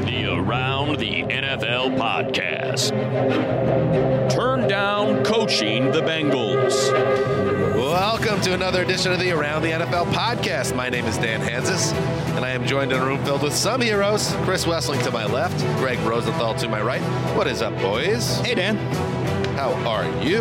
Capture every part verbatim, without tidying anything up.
the Around the N F L podcast. Turn down coaching the Bengals. Welcome to another edition of the Around the N F L podcast. My name is Dan Hansis, and I am joined in a room filled with some heroes. Chris Wessling to my left, Greg Rosenthal to my right. What is up, boys? Hey, Dan. How are you?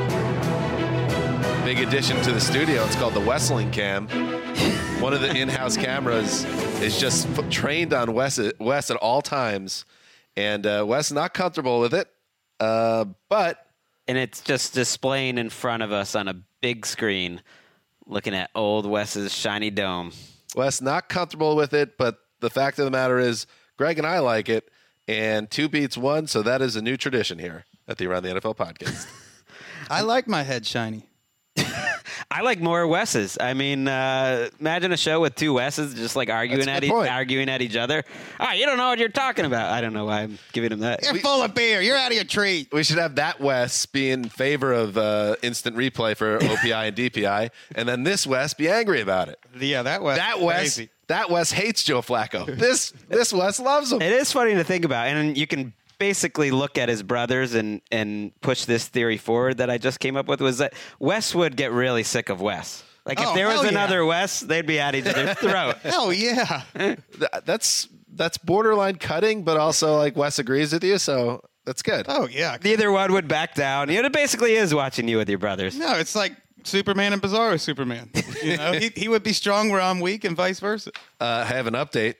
Big addition to the studio. It's called the Wessling Cam. One of the in-house cameras is just f- trained on Wes, Wes at all times, and uh, Wes not comfortable with it, uh, but... And it's just displaying in front of us on a big screen, looking at old Wes's shiny dome. Wes not comfortable with it, but the fact of the matter is, Greg and I like it, and two beats one, so that is a new tradition here at the Around the N F L podcast. I like my head shiny. I like more Wes's. I mean, uh, imagine a show with two Wes's just like arguing at e- arguing at each other. Ah, oh, you don't know what you're talking about. I don't know why I'm giving him that. You're we, full of beer. You're out of your tree. We should have that Wes be in favor of uh, instant replay for O P I and D P I, and then this Wes be angry about it. Yeah, that Wes. That Wes. Crazy. That Wes hates Joe Flacco. This this Wes loves him. It is funny to think about, and you can basically look at his brothers and, and push this theory forward that I just came up with, was that Wes would get really sick of Wes. Like, if oh, there was another yeah. Wes, they'd be at each other's throat. Hell yeah. That's that's borderline cutting, but also like Wes agrees with you, so that's good. Oh, yeah. Neither one would back down. You know, it basically is watching you with your brothers. No, it's like Superman and Bizarro Superman. You know, he, he would be strong where I'm weak and vice versa. Uh, I have an update.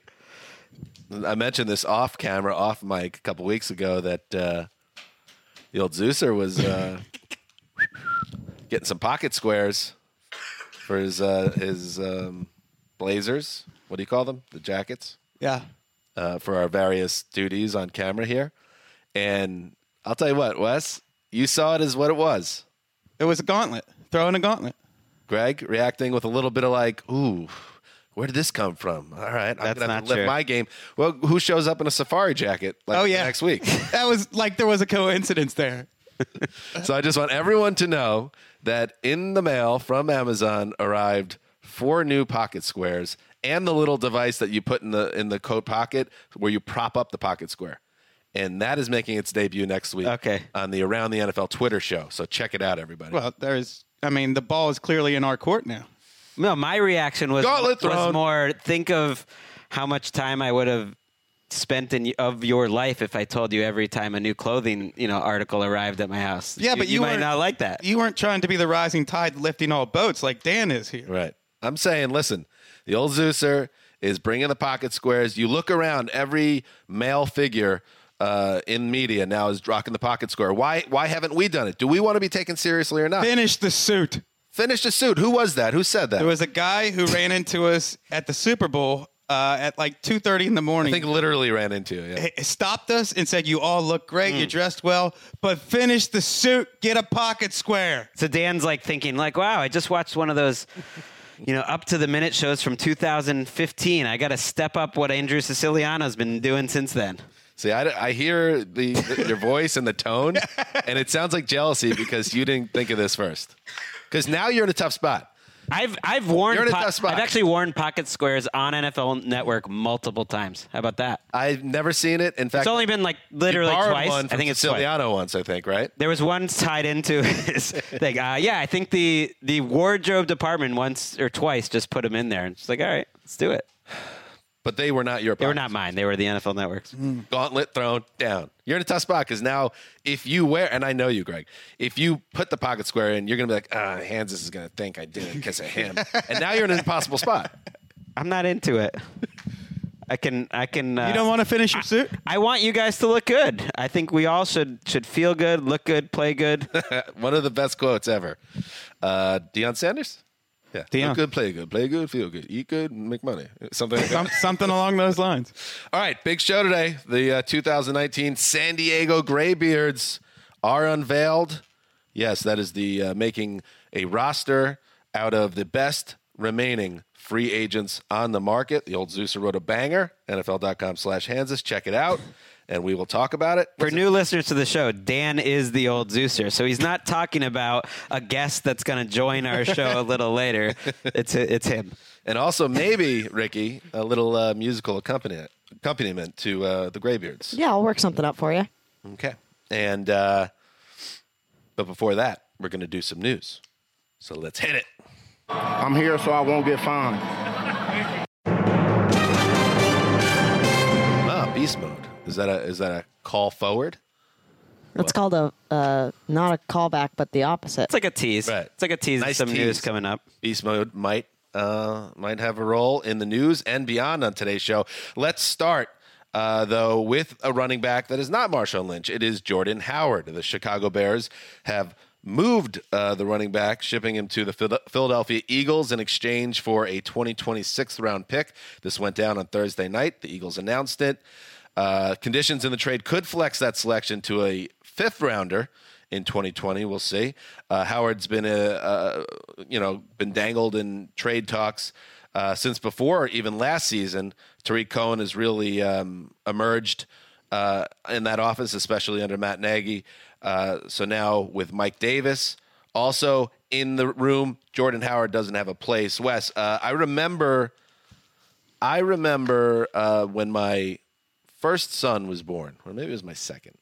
I mentioned this off camera, off mic a couple weeks ago that uh, the old Zeuser was uh, getting some pocket squares for his uh, his um, blazers. What do you call them? The jackets? Yeah. Uh, for our various duties on camera here. And I'll tell you what, Wes, you saw it as what it was. It was a gauntlet. Throwing a gauntlet. Greg reacting with a little bit of like, ooh, where did this come from? All right, I'm That's going to not lift true. my game. Well, who shows up in a safari jacket like Oh, yeah. next week? That was like there was a coincidence there. So I just want everyone to know that in the mail from Amazon arrived four new pocket squares and the little device that you put in the in the coat pocket where you prop up the pocket square. And that is making its debut next week Okay. on the Around the N F L Twitter show. So check it out, everybody. Well, there's, I mean, the ball is clearly in our court now. No, my reaction was, Gauntlet was thrown. more, think of how much time I would have spent in of your life if I told you every time a new clothing, you know, article arrived at my house. Yeah, but you, you might weren't- not like that. You weren't trying to be the rising tide lifting all boats like Dan is here. Right. I'm saying, listen, the old Zeuser is bringing the pocket squares. You look around, every male figure uh, in media now is rocking the pocket square. Why Why haven't we done it? Do we want to be taken seriously or not? Finish the suit. Finish the suit. Who was that? Who said that? There was a guy who ran into us at the Super Bowl uh, at like two thirty in the I morning. think literally ran into you. Yeah. He stopped us and said, you all look great. You dressed well, but finish the suit. Get a pocket square. So Dan's like thinking like, wow, I just watched one of those, you know, up to the minute shows from two thousand fifteen. I got to step up what Andrew Siciliano's been doing since then. See, I, I hear the, the your voice and the tone, and it sounds like jealousy because you didn't think of this first. Because now you're in a tough spot. I've I've worn You're in a po- tough spot. I've actually worn pocket squares on N F L Network multiple times. How about that? I've never seen it. In fact, It's only been like literally you borrowed twice. one I from think it's twice. Siciliano once, I think, right? There was one tied into his thing. Uh, yeah, I think the the wardrobe department once or twice just put him in there, and it's like, all right, let's do it. But they were not your They were pockets. not mine. They were the N F L Network's. Gauntlet thrown down. You're in a tough spot because now if you wear, and I know you, Greg, if you put the pocket square in, you're going to be like, ah, Hansis is going to think I did it because of him. And now you're in an impossible spot. I'm not into it. I can. I can. Uh, You don't want to finish your suit? I want you guys to look good. I think we all should should feel good, look good, play good. One of the best quotes ever. Uh, Deion Sanders? Yeah. Deion. Look good, play good. Play good, feel good. Eat good, make money. Something like that. Some, something along those lines. All right, big show today. The uh, two thousand nineteen San Diego Graybeards are unveiled. Yes, that is the uh, making a roster out of the best remaining free agents on the market. The old Zeuser wrote a banger, N F L dot com slash Hansis. Check it out, and we will talk about it. For new listeners to the show, Dan is the old Zeuser, so he's not talking about a guest that's going to join our show a little later. It's it's him. And also maybe, Ricky, a little uh, musical accompaniment. accompaniment to uh, the Graybeards. Yeah, I'll work something up for you. Okay. And, uh, but before that, we're going to do some news. So let's hit it. I'm here so I won't get fined. Ah, beast mode. Is that a is that a call forward? It's what? called a uh, not a callback, but the opposite. It's like a tease. Right. It's like a tease. Nice some tease. News coming up. Beast mode might uh, might have a role in the news and beyond on today's show. Let's start. Uh, though, with a running back that is not Marshawn Lynch. It is Jordan Howard. The Chicago Bears have moved uh, the running back, shipping him to the Philadelphia Eagles in exchange for a twenty twenty-six round pick. This went down on Thursday night. The Eagles announced it. Uh, conditions in the trade could flex that selection to a fifth rounder in twenty twenty. We'll see. Uh, Howard's been, a, uh, you know, been dangled in trade talks Uh, since before, even last season. Tariq Cohen has really um, emerged uh, in that office, especially under Matt Nagy. Uh, so now with Mike Davis also in the room, Jordan Howard doesn't have a place. Wes, uh, I remember, I remember uh, when my first son was born, or maybe it was my second.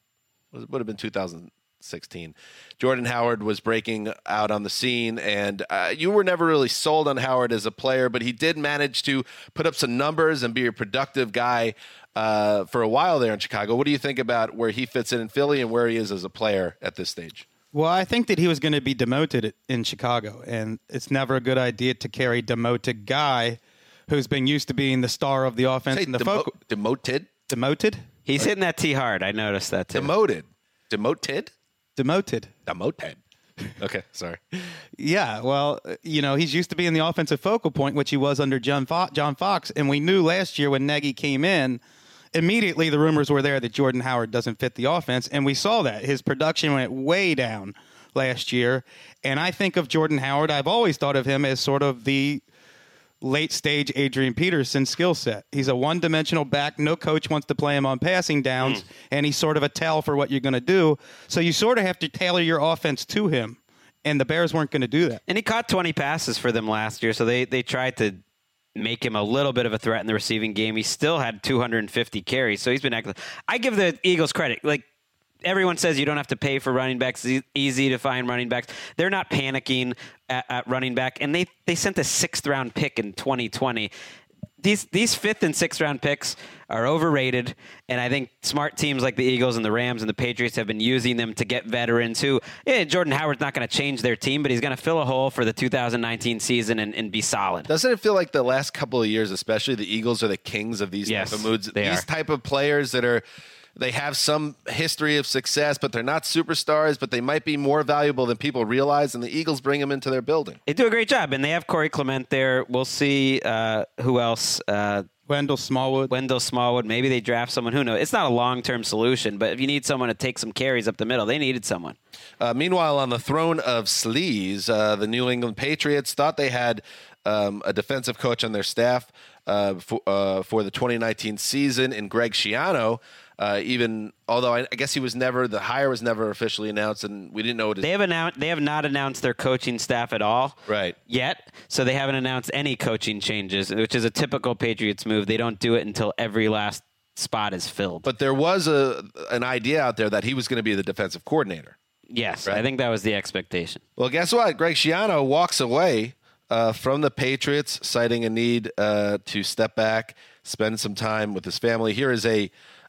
It would have been two thousand sixteen. Jordan Howard was breaking out on the scene, and uh, you were never really sold on Howard as a player, but he did manage to put up some numbers and be a productive guy uh, for a while there in Chicago. What do you think about where he fits in in Philly and where he is as a player at this stage? Well, I think that he was going to be demoted in Chicago, and it's never a good idea to carry a demoted guy who's been used to being the star of the offense. Say and the demo- focal- demoted? Demoted? He's hitting that T hard. I noticed that too. Demoted. Demoted? Demoted. Demoted. Okay, sorry. Yeah, well, you know, he's used to being the offensive focal point, which he was under John, Fo- John Fox. And we knew last year when Nagy came in, immediately the rumors were there that Jordan Howard doesn't fit the offense. And we saw that. His production went way down last year. And I think of Jordan Howard, I've always thought of him as sort of the late-stage Adrian Peterson skill set. He's a one-dimensional back. No coach wants to play him on passing downs, mm. and he's sort of a tell for what you're going to do. So you sort of have to tailor your offense to him, and the Bears weren't going to do that. And he caught twenty passes for them last year, so they, they tried to make him a little bit of a threat in the receiving game. He still had two hundred fifty carries, so he's been excellent. I give the Eagles credit. Like, everyone says you don't have to pay for running backs. It's easy to find running backs. They're not panicking at, at running back, and they, they sent a sixth-round pick in twenty twenty. These these fifth and sixth round picks are overrated, and I think smart teams like the Eagles and the Rams and the Patriots have been using them to get veterans who, yeah, Jordan Howard's not going to change their team, but he's going to fill a hole for the two thousand nineteen season and, and be solid. Doesn't it feel like the last couple of years, especially the Eagles are the kings of these yes, type of moods? They these are. type of players that are, they have some history of success, but they're not superstars, but they might be more valuable than people realize, and the Eagles bring them into their building. They do a great job, and they have Corey Clement there. We'll see uh, who else. Uh, Wendell Smallwood. Wendell Smallwood. Maybe they draft someone. Who knows? It's not a long-term solution, but if you need someone to take some carries up the middle, they needed someone. Uh, meanwhile, on the throne of sleaze, uh, the New England Patriots thought they had um, a defensive coach on their staff uh, for, uh, for the twenty nineteen season in Greg Schiano. Uh, even although I, I guess he was never the hire was never officially announced, and we didn't know what they have announced. They have not announced their coaching staff at all, right? Yet, so they haven't announced any coaching changes, which is a typical Patriots move. They don't do it until every last spot is filled. But there was a an idea out there that he was going to be the defensive coordinator. Yes, right? I think that was the expectation. Well, guess what? Greg Schiano walks away uh, from the Patriots, citing a need uh, to step back, spend some time with his family. Here is a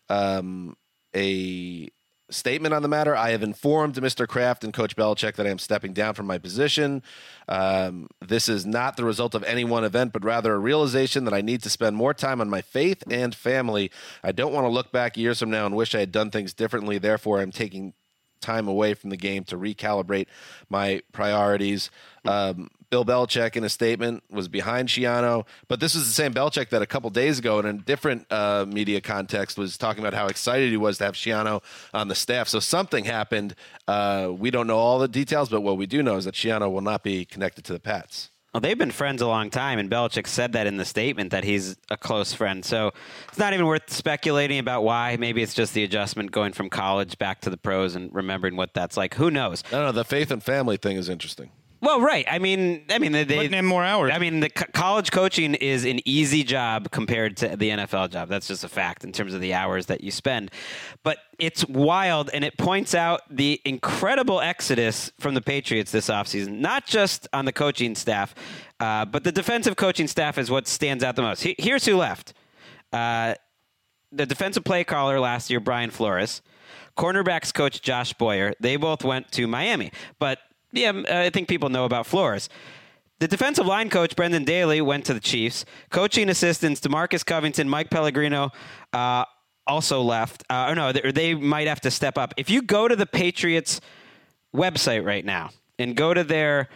Um, a statement on the matter. I have informed Mister Kraft and Coach Belichick that I am stepping down from my position. Um, this is not the result of any one event, but rather a realization that I need to spend more time on my faith and family. I don't want to look back years from now and wish I had done things differently. Therefore, I'm taking time away from the game to recalibrate my priorities. Um, Bill Belichick, in a statement, was behind Schiano, but this was the same Belichick that a couple days ago in a different uh, media context was talking about how excited he was to have Schiano on the staff. So something happened. Uh, we don't know all the details, but what we do know is that Schiano will not be connected to the Pats. Well, they've been friends a long time, and Belichick said that in the statement that he's a close friend. So it's not even worth speculating about why. Maybe it's just the adjustment going from college back to the pros and remembering what that's like. Who knows? I don't know. The faith and family thing is interesting. Well, right. I mean, I mean, they, they Putting in more hours. I mean, the co- college coaching is an easy job compared to the N F L job. That's just a fact in terms of the hours that you spend. But it's wild, and it points out the incredible exodus from the Patriots this offseason, not just on the coaching staff, uh, but the defensive coaching staff is what stands out the most. He- here's who left. Uh, the defensive play caller last year, Brian Flores. Cornerbacks coach Josh Boyer. They both went to Miami. But yeah, I think people know about Flores. The defensive line coach, Brendan Daly, went to the Chiefs. Coaching assistants, DeMarcus Covington, Mike Pellegrino, uh, also left. Uh, or no, they, they might have to step up. If you go to the Patriots website right now and go to their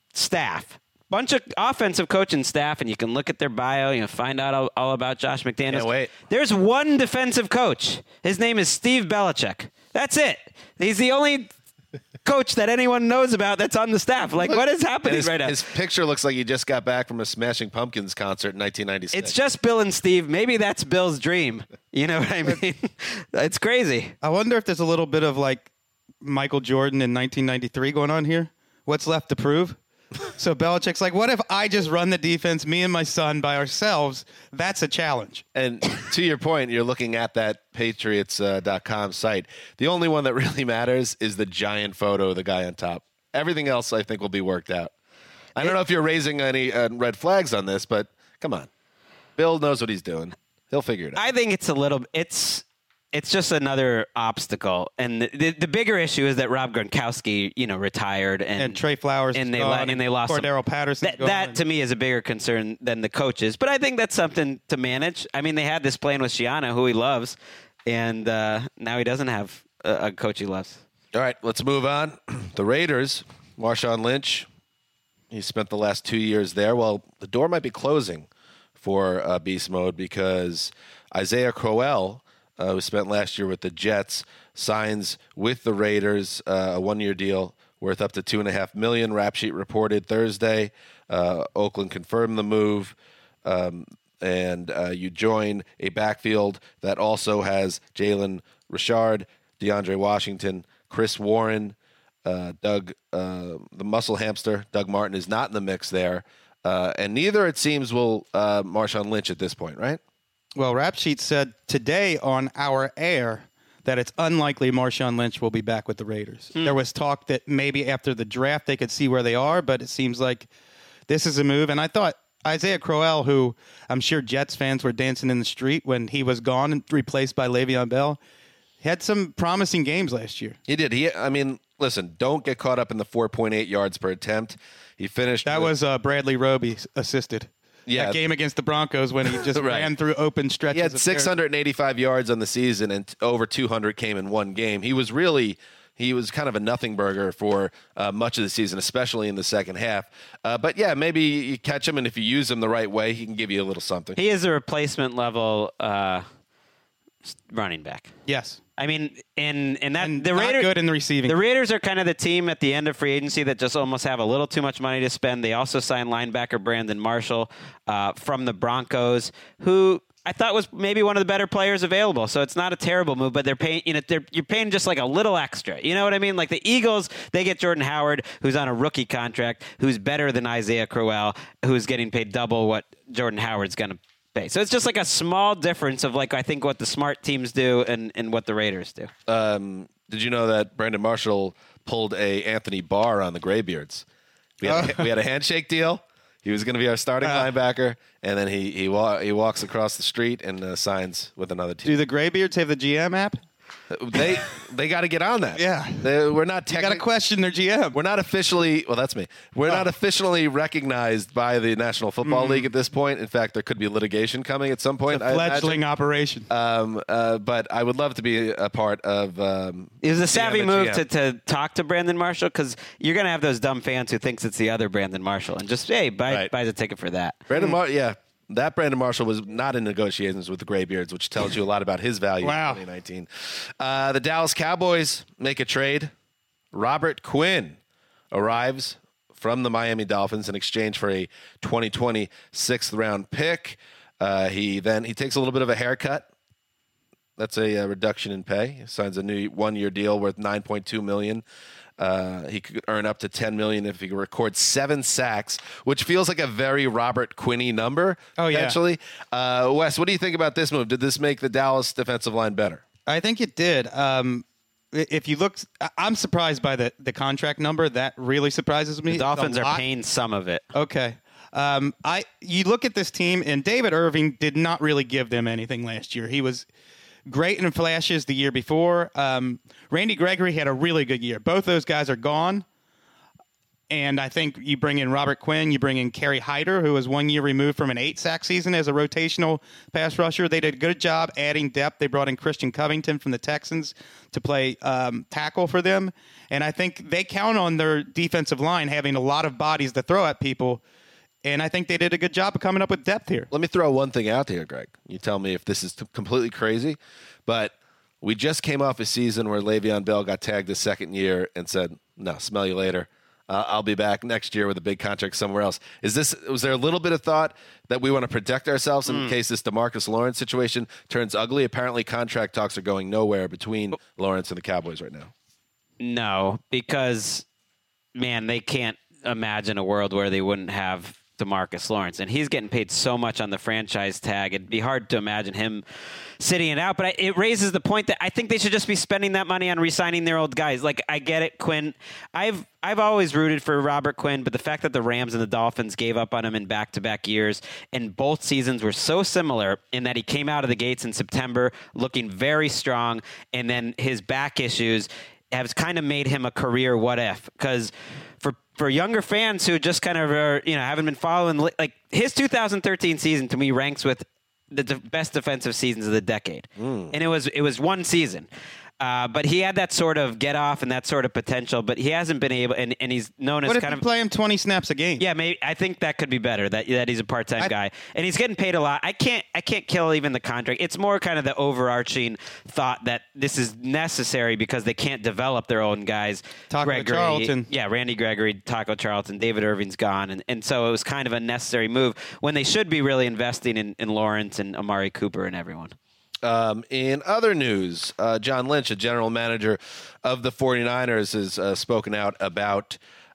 staff, bunch of offensive coaching staff, and you can look at their bio, you know, find out all, all about Josh McDaniels. Can't wait. There's one defensive coach. His name is Steve Belichick. That's it. He's the only coach that anyone knows about that's on the staff. Like, what is happening his, right now? His picture looks like he just got back from a Smashing Pumpkins concert in nineteen ninety-six. It's just Bill and Steve. Maybe that's Bill's dream. You know what I mean? It's crazy. I wonder if there's a little bit of like Michael Jordan in nineteen ninety-three going on here. What's left to prove? So Belichick's like, what if I just run the defense, me and my son by ourselves? That's a challenge. And to your point, you're looking at that Patriots dot com site. The only one that really matters is the giant photo of the guy on top. Everything else, I think, will be worked out. I don't know if you're raising any uh, red flags on this, but come on. Bill knows what he's doing. He'll figure it out. I think it's a little. It's it's just another obstacle, and the, the, the bigger issue is that Rob Gronkowski, you know, retired, and, And Trey Flowers and is they gone, lo- and they lost some- Cordero Patterson. That, that to me is a bigger concern than the coaches, but I think that's something to manage. I mean, they had this plan with Shiano, who he loves, and uh, now he doesn't have a, a coach he loves. All right, let's move on. The Raiders, Marshawn Lynch, he spent the last two years there. Well, the door might be closing for uh, Beast Mode because Isaiah Crowell, uh, who spent last year with the Jets, signs with the Raiders, uh, a one-year deal worth up to two and a half million. Rap Sheet reported Thursday. Uh, Oakland confirmed the move, um, and uh, you join a backfield that also has Jalen Richard, DeAndre Washington, Chris Warren, uh, Doug, uh, the muscle hamster. Doug Martin is not in the mix there, uh, and neither it seems will uh, Marshawn Lynch at this point, right? Well, Rap Sheet said today on our air that it's unlikely Marshawn Lynch will be back with the Raiders. Hmm. There was talk that maybe after the draft they could see where they are, but it seems like this is a move. And I thought Isaiah Crowell, who I'm sure Jets fans were dancing in the street when he was gone and replaced by Le'Veon Bell, had some promising games last year. He did. He, I mean, listen, don't get caught up in the four point eight yards per attempt. He finished. That with, was uh, Bradley Roby assisted. Yeah. That game against the Broncos when he just Right. ran through open stretches. He had of six hundred eighty-five yards on the season, and over two hundred came in one game. He was really, he was kind of a nothing burger for uh, much of the season, especially in the second half. Uh, but yeah, maybe you catch him, and if you use him the right way, he can give you a little something. He is a replacement level uh, running back. Yes. I mean, and and that And the not Raiders good in the receiving. The Raiders are kind of the team at the end of free agency that just almost have a little too much money to spend. They also signed linebacker Brandon Marshall uh, from the Broncos, who I thought was maybe one of the better players available. So it's not a terrible move, but they're paying, you know, they're, you're paying just like a little extra. You know what I mean? Like the Eagles, they get Jordan Howard, who's on a rookie contract, who's better than Isaiah Crowell, who's getting paid double what Jordan Howard's going to pay. So it's just like a small difference of like I think what the smart teams do and, and what the Raiders do. Um, did you know that Brandon Marshall pulled a Anthony Barr on the Graybeards? We had, a, we had a handshake deal. He was going to be our starting Uh. linebacker, and then he he, wa- he walks across the street and uh, signs with another team. Do the Graybeards have the G M app? They they got to get on that. Yeah. They, we're not You got to technically. question their G M. We're not officially, well, that's me. We're not officially recognized by the National Football League at this point. In fact, there could be litigation coming at some point. I Fledgling imagine. operation. Um, uh, but I would love to be a part of. Um, It was a savvy G M and move G to, M. to talk to Brandon Marshall because you're going to have those dumb fans who thinks it's the other Brandon Marshall and just, hey, buy, Right. buy the ticket for that. Brandon Mar- yeah, that Brandon Marshall was not in negotiations with the Graybeards, which tells you a lot about his value Wow. in twenty nineteen. Uh, the Dallas Cowboys make a trade. Robert Quinn arrives from the Miami Dolphins in exchange for a twenty twenty sixth round pick. Uh, he then he takes a little bit of a haircut. That's a, uh reduction in pay. He signs a new one year deal worth nine point two million Uh, he could earn up to ten million dollars if he could record seven sacks, which feels like a very Robert Quinney number. Oh, yeah. Actually, uh, Wes, what do you think about this move? Did this make the Dallas defensive line better? I think it did. Um, if you look, I'm surprised by the, the contract number. That really surprises me. The Dolphins a are lot. paying some of it. Okay. Um, I you look at this team, and David Irving did not really give them anything last year. He was great in flashes the year before. Um, Randy Gregory had a really good year. Both those guys are gone. And I think you bring in Robert Quinn, you bring in Kerry Hyder, who was one year removed from an eight-sack season as a rotational pass rusher. They did a good job adding depth. They brought in Christian Covington from the Texans to play um, tackle for them. And I think they count on their defensive line having a lot of bodies to throw at people. And I think they did a good job of coming up with depth here. Let me throw one thing out there, Greg. You tell me if this is t- completely crazy, but we just came off a season where Le'Veon Bell got tagged his second year and said, no, smell you later. Uh, I'll be back next year with a big contract somewhere else. Is this? Was there a little bit of thought that we want to protect ourselves in mm. case this DeMarcus Lawrence situation turns ugly? Apparently, contract talks are going nowhere between Lawrence and the Cowboys right now. No, because, man, they can't imagine a world where they wouldn't have DeMarcus Lawrence, and he's getting paid so much on the franchise tag. It'd be hard to imagine him sitting it out, but it raises the point that I think they should just be spending that money on re-signing their old guys. Like, I get it, Quinn. I've I've always rooted for Robert Quinn, but the fact that the Rams and the Dolphins gave up on him in back-to-back years, and both seasons were so similar in that he came out of the gates in September looking very strong, and then his back issues has kind of made him a career what if, because for for younger fans who just kind of are, you know, haven't been following, like, his two thousand thirteen season to me ranks with the de- best defensive seasons of the decade. Mm. And it was it was one season. Uh, but he had that sort of get off and that sort of potential, but he hasn't been able, and, and he's known as what if kind you of play him twenty snaps a game. Yeah, maybe I think that could be better. That that he's a part time I, guy, and he's getting paid a lot. I can't I can't kill even the contract. It's more kind of the overarching thought that this is necessary because they can't develop their own guys. Taco Gregory, Charlton, yeah, Randy Gregory, Taco Charlton, David Irving's gone, and and so it was kind of a necessary move when they should be really investing in, in Lawrence and Amari Cooper and everyone. Um, in other news, uh, John Lynch, a general manager of the 49ers, has uh, spoken out about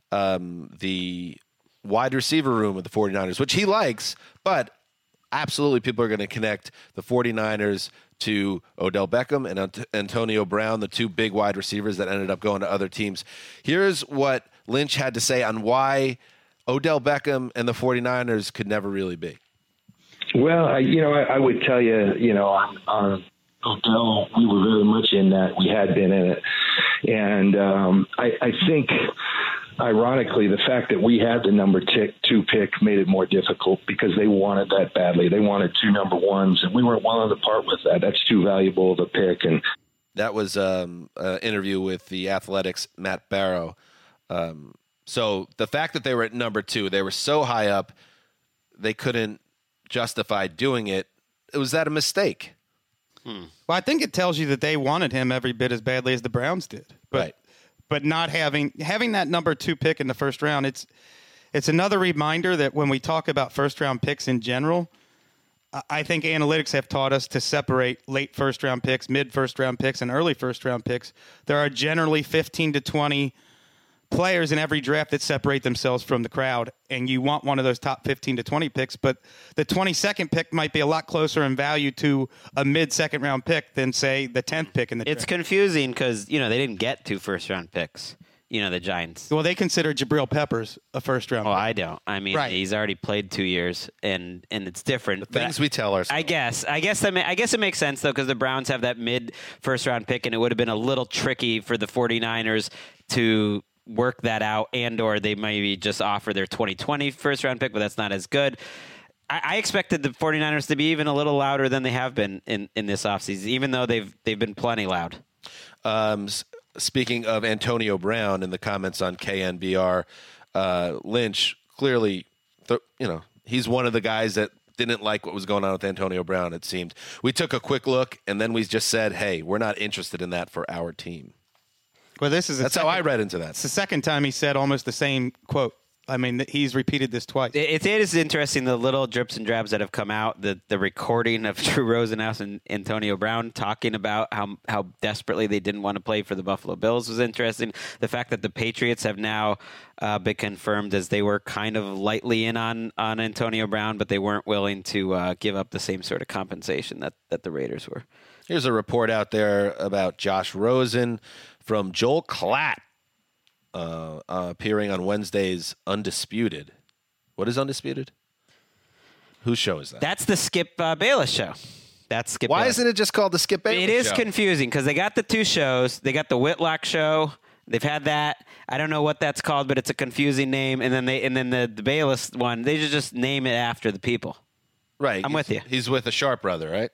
um, the wide receiver room of the 49ers, which he likes, but absolutely people are going to connect the 49ers to Odell Beckham and Ant- Antonio Brown, the two big wide receivers that ended up going to other teams. Here's what Lynch had to say on why Odell Beckham and the 49ers could never really be. Well, I, you know, I, I would tell you, you know, on, on Odell, we were very much in that. We had been in it. And um, I, I think, ironically, the fact that we had the number t- two pick made it more difficult because they wanted that badly. They wanted two number ones, and we weren't willing to part with that. That's too valuable of a pick. And that was um, an interview with the Athletics' Matt Barrow. Um, so the fact that they were at number two, they were so high up, they couldn't justify doing it. Was that a mistake? Hmm. Well, I think it tells you that they wanted him every bit as badly as the Browns did. But, right. But not having having that number two pick in the first round, it's it's another reminder that when we talk about first round picks in general, I think analytics have taught us to separate late first round picks, mid first round picks, and early first round picks. There are generally fifteen to twenty players in every draft that separate themselves from the crowd, and you want one of those top fifteen to twenty picks, but the twenty-second pick might be a lot closer in value to a mid-second round pick than, say, the tenth pick in the draft. It's confusing because, you know, they didn't get two first-round picks, you know, the Giants. Well, they consider Jabril Peppers a first-round Oh, pick. I don't. I mean, right. He's already played two years, and, and it's different. The things we tell ourselves. I guess. I guess, that may, I guess it makes sense, though, because the Browns have that mid-first-round pick, and it would have been a little tricky for the 49ers to work that out, and or they maybe just offer their twenty twenty first round pick, but that's not as good. I, I expected the 49ers to be even a little louder than they have been in, in this offseason, even though they've they've been plenty loud. Um, speaking of Antonio Brown in the comments on K N B R, uh, Lynch clearly, th- you know, he's one of the guys that didn't like what was going on with Antonio Brown, it seemed. We took a quick look, and then we just said, hey, we're not interested in that for our team. Well, this is That's second, how I read into that. It's the second time he said almost the same quote I mean, he's repeated this twice. It, it is interesting, the little drips and drabs that have come out. The the recording of Drew Rosenhaus and Antonio Brown talking about how how desperately they didn't want to play for the Buffalo Bills was interesting. The fact that the Patriots have now uh, been confirmed as they were kind of lightly in on, on Antonio Brown, but they weren't willing to uh, give up the same sort of compensation that, that the Raiders were. Here's a report out there about Josh Rosen from Joel Klatt. Uh, uh, appearing on Wednesday's Undisputed. What is Undisputed? Whose show is that? That's the Skip uh, Bayless show. That's Skip Why Bayless. isn't it just called the Skip Bayless It is show? confusing because they got the two shows. They got the Whitlock show. They've had that. I don't know what that's called, but it's a confusing name. And then they and then the, the Bayless one, they should just name it after the people. Right. I'm he's- with you. He's with a Sharp brother, right?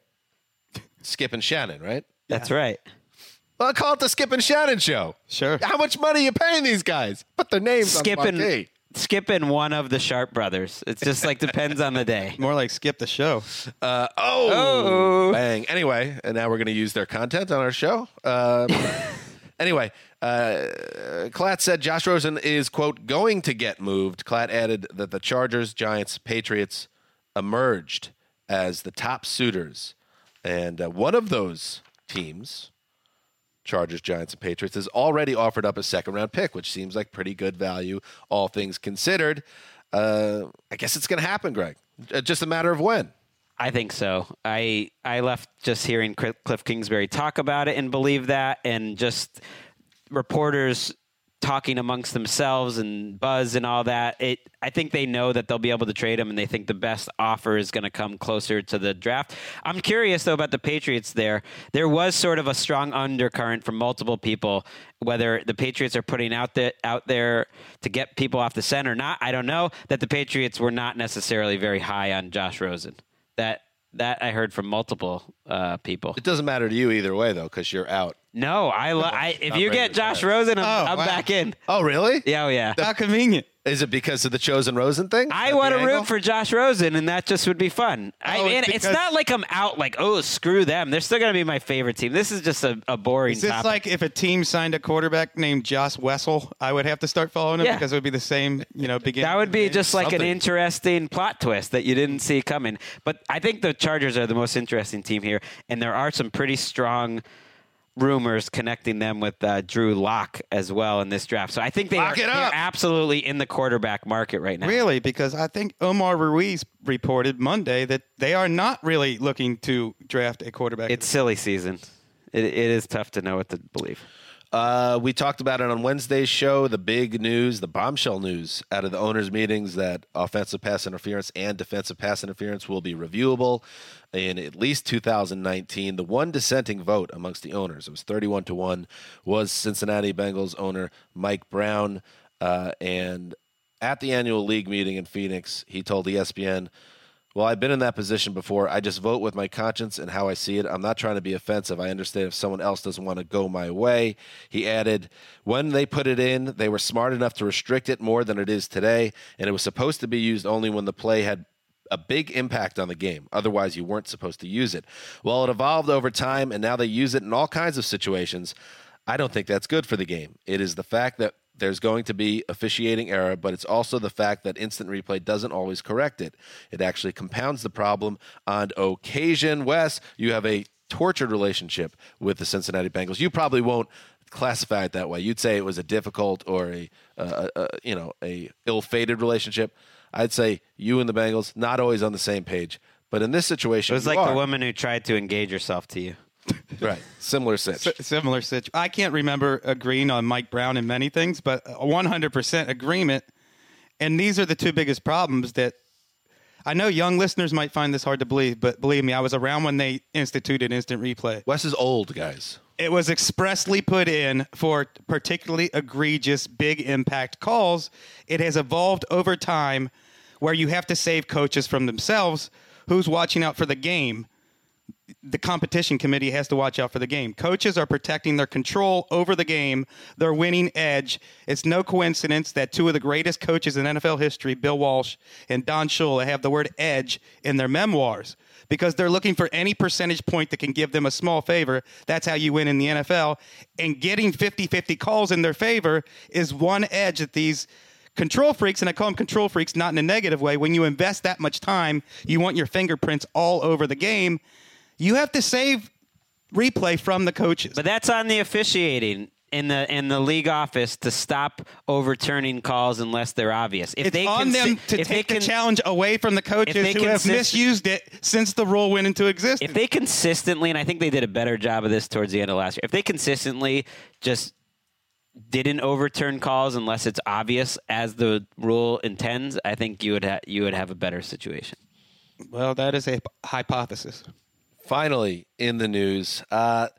Skip and Shannon, right? That's right. Well, call it the Skip and Shannon show. Sure. How much money are you paying these guys? Put their names Skip on the and marquee. Skip and one of the Sharp brothers. It's just like depends on the day. More like skip the show. Uh, oh, Oh. bang. Anyway, and now we're going to use their content on our show. Um, anyway, uh, Klatt said Josh Rosen is, quote, going to get moved. Klatt added that the Chargers, Giants, Patriots emerged as the top suitors. And uh, one of those teams, Chargers, Giants, and Patriots, has already offered up a second-round pick, which seems like pretty good value, all things considered. Uh, I guess it's going to happen, Greg. Uh, Just a matter of when. I think so. I I left just hearing Cl- Cliff Kingsbury talk about it and believe that, and just reporters talking amongst themselves and buzz and all that. It. I think they know that they'll be able to trade him, and they think the best offer is going to come closer to the draft. I'm curious, though, about the Patriots there. There was sort of a strong undercurrent from multiple people, whether the Patriots are putting out, the, out there to get people off the scent or not. I don't know, that the Patriots were not necessarily very high on Josh Rosen. That that I heard from multiple uh, people. It doesn't matter to you either way, though, because you're out. No, I, lo- I if Not you ready get to Josh try. Rosen, I'm, Oh, I'm wow. back in. Oh, really? Yeah, oh yeah. How convenient. Is it because of the Chosen Rosen thing? I At want the to angle? root for Josh Rosen, and that just would be fun. I Oh, mean, it's it's because- not like I'm out like, oh, screw them. They're still going to be my favorite team. This is just a, a boring Is this topic. like if a team signed a quarterback named Josh Wessel, I would have to start following him Yeah. because it would be the same, you know, beginning. That would be just like an Something. interesting plot twist that you didn't see coming. But I think the Chargers are the most interesting team here, and there are some pretty strong rumors connecting them with uh, Drew Lock as well in this draft. So I think they Lock are it they're up. absolutely in the quarterback market right now. Really, because I think Omar Ruiz reported Monday that they are not really looking to draft a quarterback. It's silly season. It, it is tough to know what to believe. Uh, we talked about it on Wednesday's show, the big news, the bombshell news out of the owners' meetings that offensive pass interference and defensive pass interference will be reviewable in at least two thousand nineteen. The one dissenting vote amongst the owners, it was thirty-one to one, was Cincinnati Bengals owner Mike Brown. Uh, and at the annual league meeting in Phoenix, he told E S P N, well, I've been in that position before. I just vote with my conscience and how I see it. I'm not trying to be offensive. I understand if someone else doesn't want to go my way. He added, when they put it in, they were smart enough to restrict it more than it is today, and it was supposed to be used only when the play had a big impact on the game. Otherwise, you weren't supposed to use it. Well, it evolved over time, and now they use it in all kinds of situations. I don't think that's good for the game. It is the fact that there's going to be officiating error, but it's also the fact that instant replay doesn't always correct it. It actually compounds the problem on occasion. Wes, you have a tortured relationship with the Cincinnati Bengals. You probably won't classify it that way. You'd say it was a difficult or a, uh, a you know, a ill-fated relationship. I'd say you and the Bengals not always on the same page, but in this situation, It was you like are. the woman who tried to engage herself to you. Right, similar sitch. S- similar situation. I can't remember agreeing on Mike Brown in many things, but a one hundred percent agreement. And these are the two biggest problems that I know young listeners might find this hard to believe, but believe me, I was around when they instituted instant replay. Wes is old, guys. It was expressly put in for particularly egregious, big impact calls. It has evolved over time where you have to save coaches from themselves. Who's watching out for the game? The competition committee has to watch out for the game. Coaches are protecting their control over the game, their winning edge. It's no coincidence that two of the greatest coaches in N F L history, Bill Walsh and Don Shula, have the word edge in their memoirs because they're looking for any percentage point that can give them a small favor. That's how you win in the N F L. And getting fifty-fifty calls in their favor is one edge that these control freaks, and I call them control freaks not in a negative way, when you invest that much time, you want your fingerprints all over the game, you have to save replay from the coaches. But that's on the officiating in the in the league office to stop overturning calls unless they're obvious. If it's they on consi- them to if take they the can, challenge away from the coaches they who have consist- misused it since the rule went into existence. If they consistently, and I think they did a better job of this towards the end of last year, if they consistently just didn't overturn calls unless it's obvious as the rule intends, I think you would ha- you would have a better situation. Well, that is a hypothesis. Finally, in the news, uh,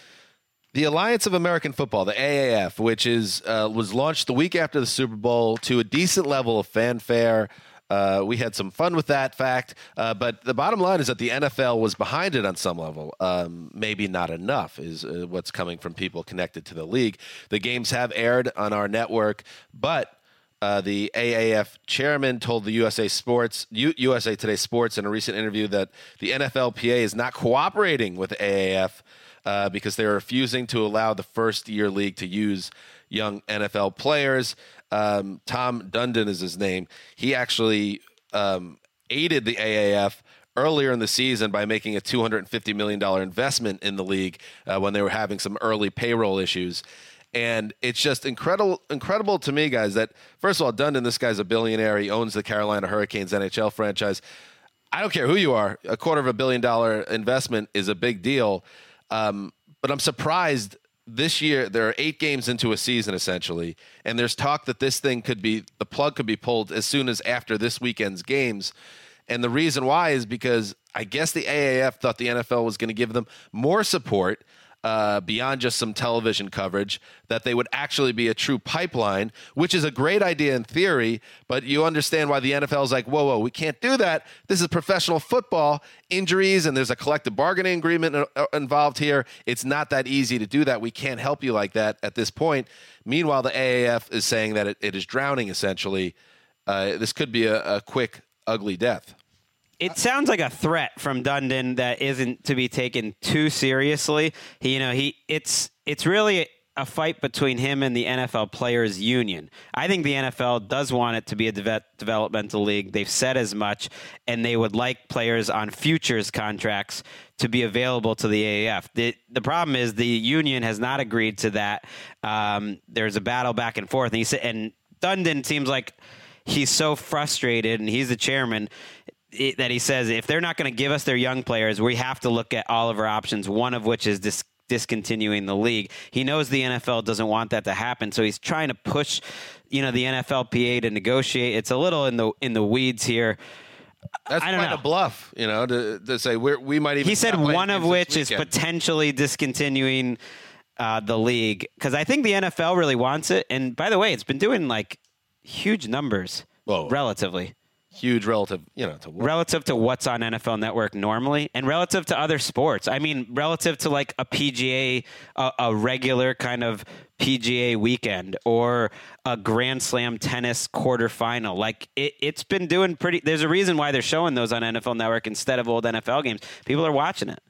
the Alliance of American Football, the A A F, which is uh, was launched the week after the Super Bowl to a decent level of fanfare. Uh, we had some fun with that fact, uh, but the bottom line is that the N F L was behind it on some level. Um, maybe not enough is uh, what's coming from people connected to the league. The games have aired on our network, but Uh, the A A F chairman told the U S A Sports, U- USA Today Sports, in a recent interview that the N F L P A is not cooperating with the A A F uh, because they're refusing to allow the first-year league to use young N F L players. Um, Tom Dundon is his name. He actually um, aided the A A F earlier in the season by making a two hundred fifty million dollars investment in the league uh, when they were having some early payroll issues. And it's just incredible, incredible to me, guys, that, first of all, Dundon, this guy's a billionaire. He owns the Carolina Hurricanes N H L franchise. I don't care who you are. A quarter of a billion dollar investment is a big deal. Um, but I'm surprised this year there are eight games into a season, essentially, and there's talk that this thing could be, the plug could be pulled as soon as after this weekend's games. And the reason why is because I guess the A A F thought the N F L was going to give them more support Uh, beyond just some television coverage, that they would actually be a true pipeline, which is a great idea in theory, but you understand why the N F L is like, whoa, whoa, we can't do that. This is professional football, injuries, and there's a collective bargaining agreement uh, involved here. It's not that easy to do that. We can't help you like that at this point. Meanwhile, the A A F is saying that it, it is drowning, essentially. Uh, this could be a, a quick, ugly death. It sounds like a threat from Dundon that isn't to be taken too seriously. He, you know, he it's it's really a fight between him and the N F L Players Union. I think the N F L does want it to be a de- developmental league. They've said as much, and they would like players on futures contracts to be available to the A A F. The, the problem is the union has not agreed to that. Um, there's a battle back and forth, and he said, and Dundon seems like he's so frustrated, and he's the chairman, It, that he says if they're not going to give us their young players, we have to look at all of our options, one of which is dis- discontinuing the league. He knows the N F L doesn't want that to happen, so he's trying to push, you know, the N F L P A to negotiate. It's a little in the in the weeds here. That's I don't quite know. a bluff, you know, to, to say we're, we might even. He said stop playing one of games which this is weekend. potentially discontinuing uh, the league, because I think the N F L really wants it. And by the way, it's been doing like huge numbers Whoa. relatively. Huge relative, you know, to what? Relative to what's on N F L Network normally, and relative to other sports. I mean, relative to like a P G A, a, a regular kind of P G A weekend, or a Grand Slam tennis quarterfinal. Like it, it's been doing pretty. There's a reason why they're showing those on N F L Network instead of old N F L games. People are watching it.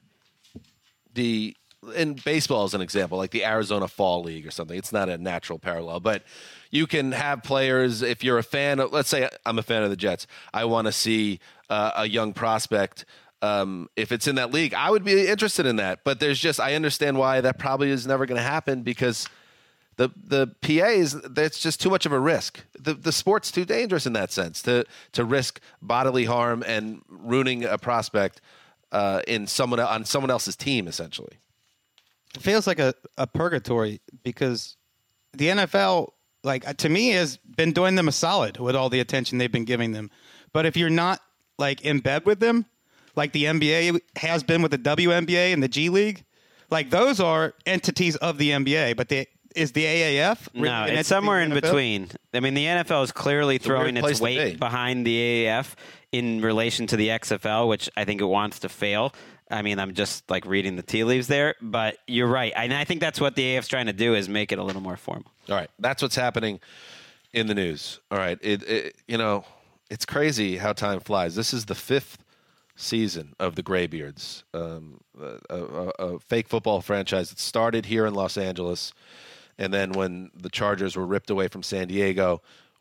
The in baseball as an example, like the Arizona Fall League or something. It's not a natural parallel, but you can have players. If you're a fan of, let's say I'm a fan of the Jets, I want to see uh, a young prospect. Um, if it's in that league, I would be interested in that. But there's just, I understand why that probably is never going to happen, because the the P A is, that's just too much of a risk. The the sport's too dangerous in that sense to to risk bodily harm and ruining a prospect uh, in someone on someone else's team, essentially. It feels like a, a purgatory, because the N F L, like, to me, has been doing them a solid with all the attention they've been giving them. But if you're not, like, in bed with them, like the N B A has been with the W N B A and the G League, like, those are entities of the N B A. But the, is the A A F? really No, an it's entity somewhere of in the N F L? between. I mean, the N F L is clearly a weird throwing place its to weight be. behind the A A F in relation to the X F L, which I think it wants to fail. I mean, I'm just like reading the tea leaves there, but you're right. And I think that's what the A A F's trying to do, is make it a little more formal. All right, that's what's happening in the news. All right, it, it you know, it's crazy how time flies. This is the fifth season of the Graybeards, um, a, a, a fake football franchise that started here in Los Angeles, and then when the Chargers were ripped away from San Diego,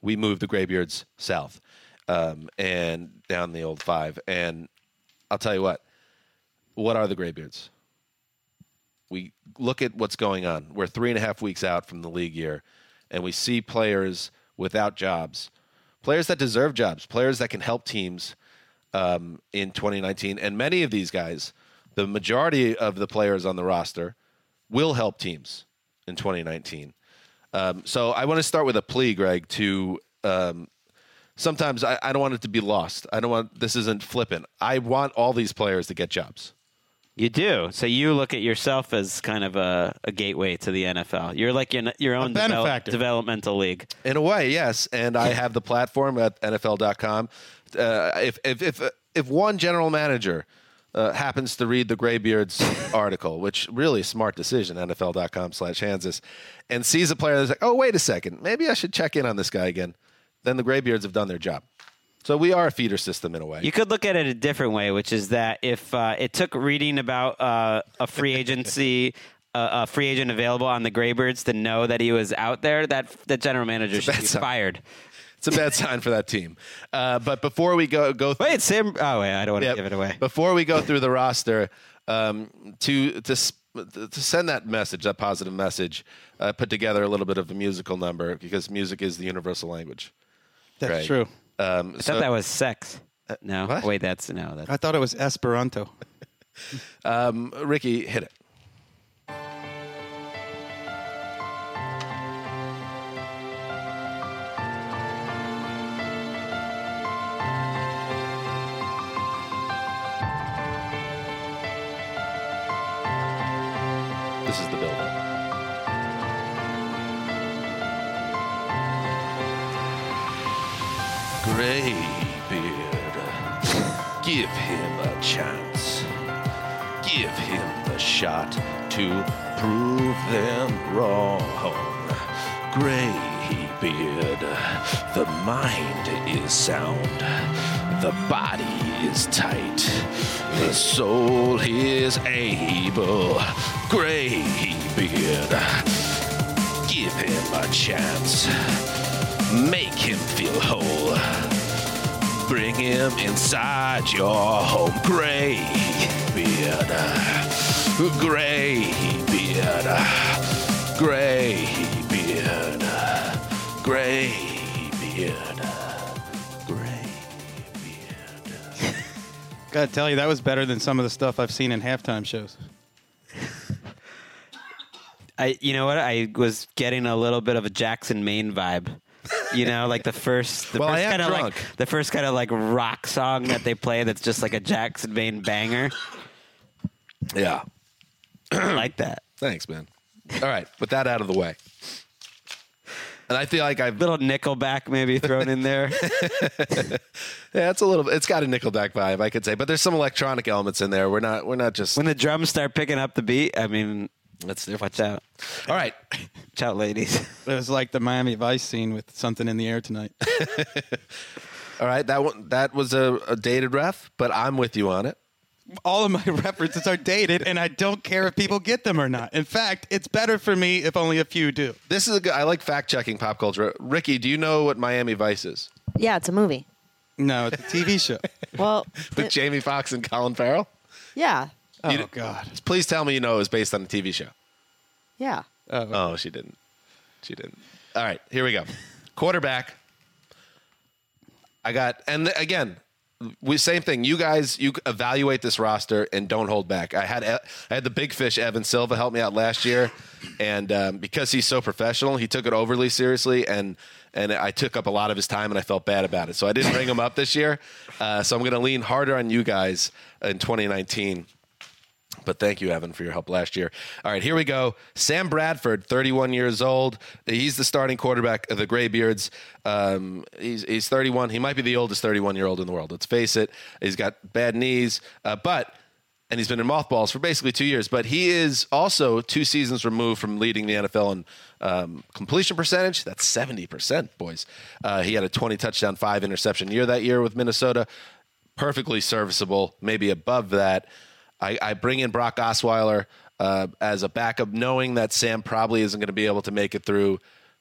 we moved the Graybeards south um, and down the old five. And I'll tell you what, what are the Graybeards? We look at what's going on. We're three and a half weeks out from the league year, and we see players without jobs, players that deserve jobs, players that can help teams um, in twenty nineteen. And many of these guys, the majority of the players on the roster, will help teams in twenty nineteen. Um, so I want to start with a plea, Greg, to um, sometimes I, I don't want it to be lost. I don't want, this isn't flippant. I want all these players to get jobs. You do. So you look at yourself as kind of a, a gateway to the N F L. You're like your, your own develop, developmental league. In a way, yes. And I have the platform at N F L dot com. Uh, if, if, if, if one general manager uh, happens to read the Graybeards article, which really a smart decision, N F L dot com slash Hansis, and sees a player that's like, oh, wait a second, maybe I should check in on this guy again, then the Graybeards have done their job. So we are a feeder system in a way. You could look at it a different way, which is that if uh, it took reading about uh, a free agency, uh, a free agent available on the Graybeards to know that he was out there, that the general manager should be sign. fired. It's a bad sign for that team. Uh, but before we go, go wait, Sam. Oh wait, I don't want to yeah, give it away. Before we go through the roster, um, to to to send that message, that positive message, uh, put together a little bit of a musical number because music is the universal language. That's right? true. Um, I so, thought that was sex. Uh, no, what? wait, that's no. That's I thought it was Esperanto. um, Ricky, hit it. This is the build-up. Graybeard, give him a chance. Give him the shot to prove them wrong. Graybeard, the mind is sound. The body is tight. The soul is able. Graybeard, give him a chance. Make him feel whole. Bring him inside your home. Graybeard, Graybeard, Graybeard, Graybeard, Graybeard. Gotta tell you, that was better than some of the stuff I've seen in halftime shows. I. You know what? I was getting a little bit of a Jackson Maine vibe. You know, like the first, the Well, I first am kind of like drunk. the first kind of like rock song that they play. That's just like a Jackson Maine banger. Yeah. I like that. Thanks, man. All right, with that out of the way. And I feel like I've Little Nickelback maybe thrown in there. yeah, it's a little it's got a Nickelback vibe, I could say, but there's some electronic elements in there. We're not we're not just When the drums start picking up the beat, I mean, that's watch out. All right. Watch out, ladies. It was like the Miami Vice scene with something in the air tonight. All right, that one that was a, a dated ref, but I'm with you on it. All of my references are dated, and I don't care if people get them or not. In fact, it's better for me if only a few do. This is a good I like fact checking pop culture. Ricky, do you know what Miami Vice is? Yeah, it's a movie. No, it's a T V show. Well, With it- Jamie Foxx and Colin Farrell? yeah, Oh, You- God. Please tell me you know it was based on a T V show. yeah. Oh, Oh, she didn't. She didn't. All right, here we go. Quarterback. I got, and again, we same thing. You guys, you evaluate this roster and don't hold back. I had I had the big fish Evan Silva help me out last year, and um, because he's so professional, he took it overly seriously, and and I took up a lot of his time, and I felt bad about it. So I didn't bring him up this year. Uh, so I'm going to lean harder on you guys in twenty nineteen. But thank you, Evan, for your help last year. All right, here we go. Sam Bradford, thirty-one years old. He's the starting quarterback of the Graybeards. Um, he's, he's thirty-one. He might be the oldest thirty-one-year-old in the world. Let's face it. He's got bad knees, uh, but and he's been in mothballs for basically two years. But he is also two seasons removed from leading the N F L in um, completion percentage. That's seventy percent, boys. Uh, he had a twenty touchdown, five interception year that year with Minnesota. Perfectly serviceable, maybe above that. I, I bring in Brock Osweiler uh, as a backup, knowing that Sam probably isn't going to be able to make it through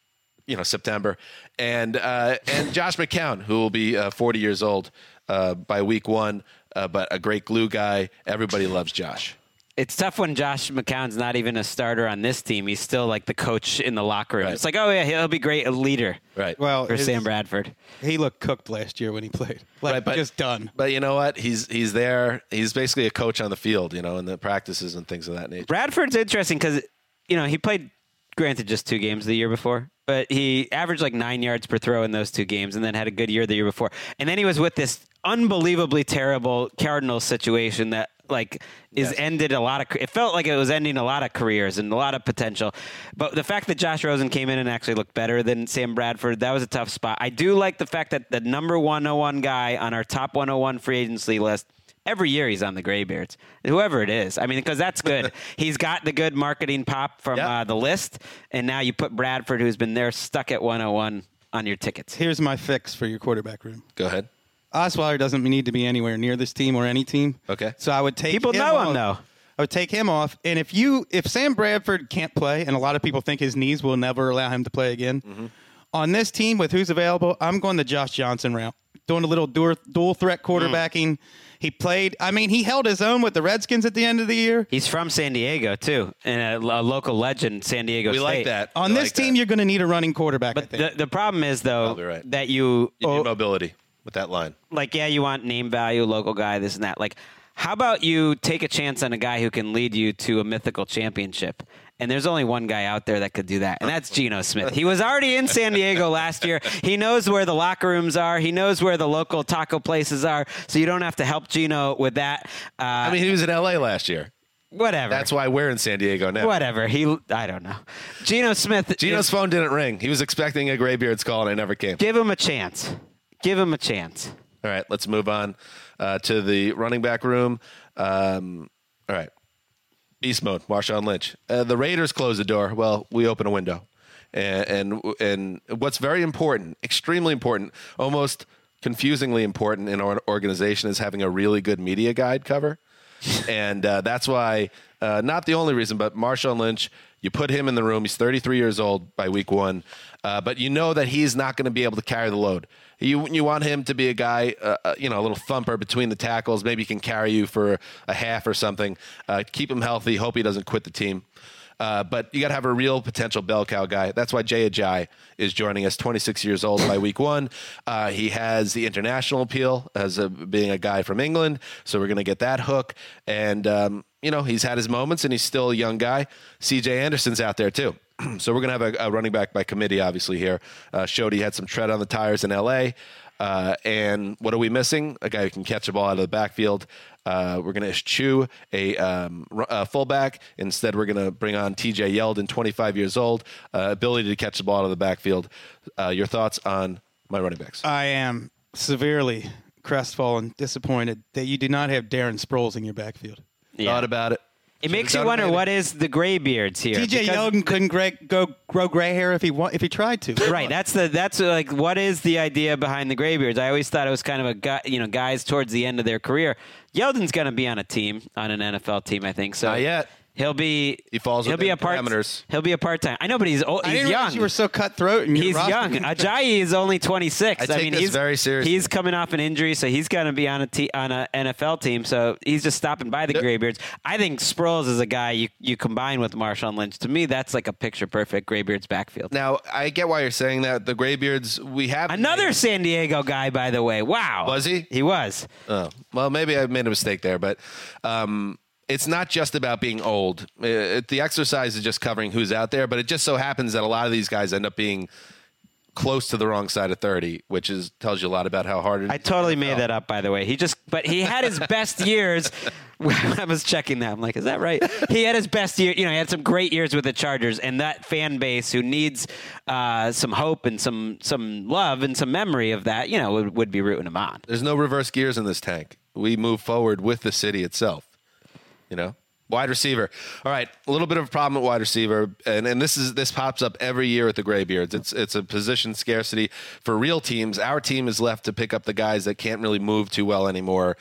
you know, September, and uh, and Josh McCown, who will be uh, forty years old uh, by week one, uh, but a great glue guy. Everybody loves Josh. It's tough when Josh McCown's not even a starter on this team. He's still like the coach in the locker room. Right. It's like, oh, yeah, he'll be great, a leader. Right. Well, for his- Sam Bradford. He looked cooked last year when he played. Like, Right, but- just done. But you know what? He's he's there. He's basically a coach on the field, you know, in the practices and things of that nature. Bradford's interesting because, you know, he played, granted, just two games the year before, but he averaged like nine yards per throw in those two games and then had a good year the year before. And then he was with this unbelievably terrible Cardinals situation that, like, is Yes. ended a lot of, it felt like it was ending a lot of careers and a lot of potential. But the fact that Josh Rosen came in and actually looked better than Sam Bradford, that was a tough spot. I do like the fact that the number one oh one guy on our top one oh one free agency list, every year he's on the Graybeards, whoever it is. I mean, because that's good. He's got the good marketing pop from Yep. uh, the list, and now you put Bradford, who's been there, stuck at one oh one on your tickets. Here's my fix for your quarterback room. Go ahead. Osweiler doesn't need to be anywhere near this team or any team. Okay. So I would take People him know off. him, though. I would take him off. And if you, if Sam Bradford can't play, and a lot of people think his knees will never allow him to play again, Mm-hmm. on this team with who's available, I'm going the Josh Johnson route. Doing a little dual, dual threat quarterbacking. Mm. He played, I mean, he held his own with the Redskins at the end of the year. He's from San Diego, too, and a, a local legend, San Diego We State. like that. On We this like team, that. you're going to need a running quarterback, I But think. the, the problem is, though, Probably right. that you, You need oh, mobility with that line. like, yeah, you want name value, local guy, this and that. Like, how about you take a chance on a guy who can lead you to a mythical championship? And there's only one guy out there that could do that, and that's Geno Smith. He was already in San Diego last year. He knows where the locker rooms are. He knows where the local taco places are, so you don't have to help Geno with that. Uh, I mean, he was in L A last year. whatever. That's why we're in San Diego now. Whatever. He, I don't know. Geno Smith. Gino's is- phone didn't ring. He was expecting a Graybeards call, and it never came. Give him a chance. Give him a chance. All right, let's move on uh, to the running back room. Um, all right. Beast mode, Marshawn Lynch. Uh, the Raiders close the door. Well, we open a window. And, and and what's very important, extremely important, almost confusingly important in our organization is having a really good media guide cover. And uh, that's why, uh, not the only reason, but Marshawn Lynch, you put him in the room. He's thirty-three years old by week one. Uh, but you know that he's not going to be able to carry the load. You you want him to be a guy, uh, uh, you know, a little thumper between the tackles. Maybe he can carry you for a half or something. Uh, keep him healthy. Hope he doesn't quit the team. Uh, but you got to have a real potential bell cow guy. That's why Jay Ajayi is joining us, twenty-six years old by week one. Uh, he has the international appeal as a, being a guy from England, so we're going to get that hook. And, um, you know, he's had his moments, and he's still a young guy. C J Anderson's out there, too. So we're going to have a, a running back by committee, obviously, here. Uh, showed he had some tread on the tires in L A. Uh, and what are we missing? A guy who can catch the ball out of the backfield. Uh, we're going to eschew a, um, a fullback. Instead, we're going to bring on T J Yeldon, twenty-five years old, uh, ability to catch the ball out of the backfield. Uh, your thoughts on my running backs? I am severely crestfallen, disappointed that you do not have Darren Sproles in your backfield. Yeah. Thought about it. It makes Should've you done wonder maybe. what is the Graybeards here. T J because- Yeldon couldn't gray, go grow gray hair if he wa- if he tried to. Right, that's the that's like what is the idea behind the Graybeards? I always thought it was kind of a guy, you know, guys towards the end of their career. Yeldon's going to be on a team, on an N F L team, I think. So Not yet. He'll be He falls he'll be within a part, parameters. He'll be a part time. I know, but he's old, I he's didn't young. realize you were so cutthroat. In your He's roster. young. Ajayi is only twenty-six. I take mean, this he's very seriously. He's coming off an injury, so he's going to be on a t- on an N F L team. So he's just stopping by the Yep. Graybeards. I think Sproles is a guy you you combine with Marshawn Lynch. To me, that's like a picture perfect Graybeards backfield. Now, I get why you're saying that. The Graybeards, we have Another San Diego guy, by the way. Wow, Was he? He was. Oh, well, maybe I made a mistake there, but um, it's not just about being old. It, the exercise is just covering who's out there, but it just so happens that a lot of these guys end up being close to the wrong side of thirty, which is tells you a lot about how hard it is. I totally made that up, by the way. He just, but he had his best years. I was checking that. I'm like, is that right? He had his best year. You know, he had some great years with the Chargers, and that fan base who needs uh, some hope and some some love and some memory of that, you know, would, would be rooting him on. There's no reverse gears in this tank. We move forward with the city itself. You know, wide receiver. All right, a little bit of a problem at wide receiver, and and this is this pops up every year at the Graybeards. It's it's a position scarcity for real teams. Our team is left to pick up the guys that can't really move too well anymore.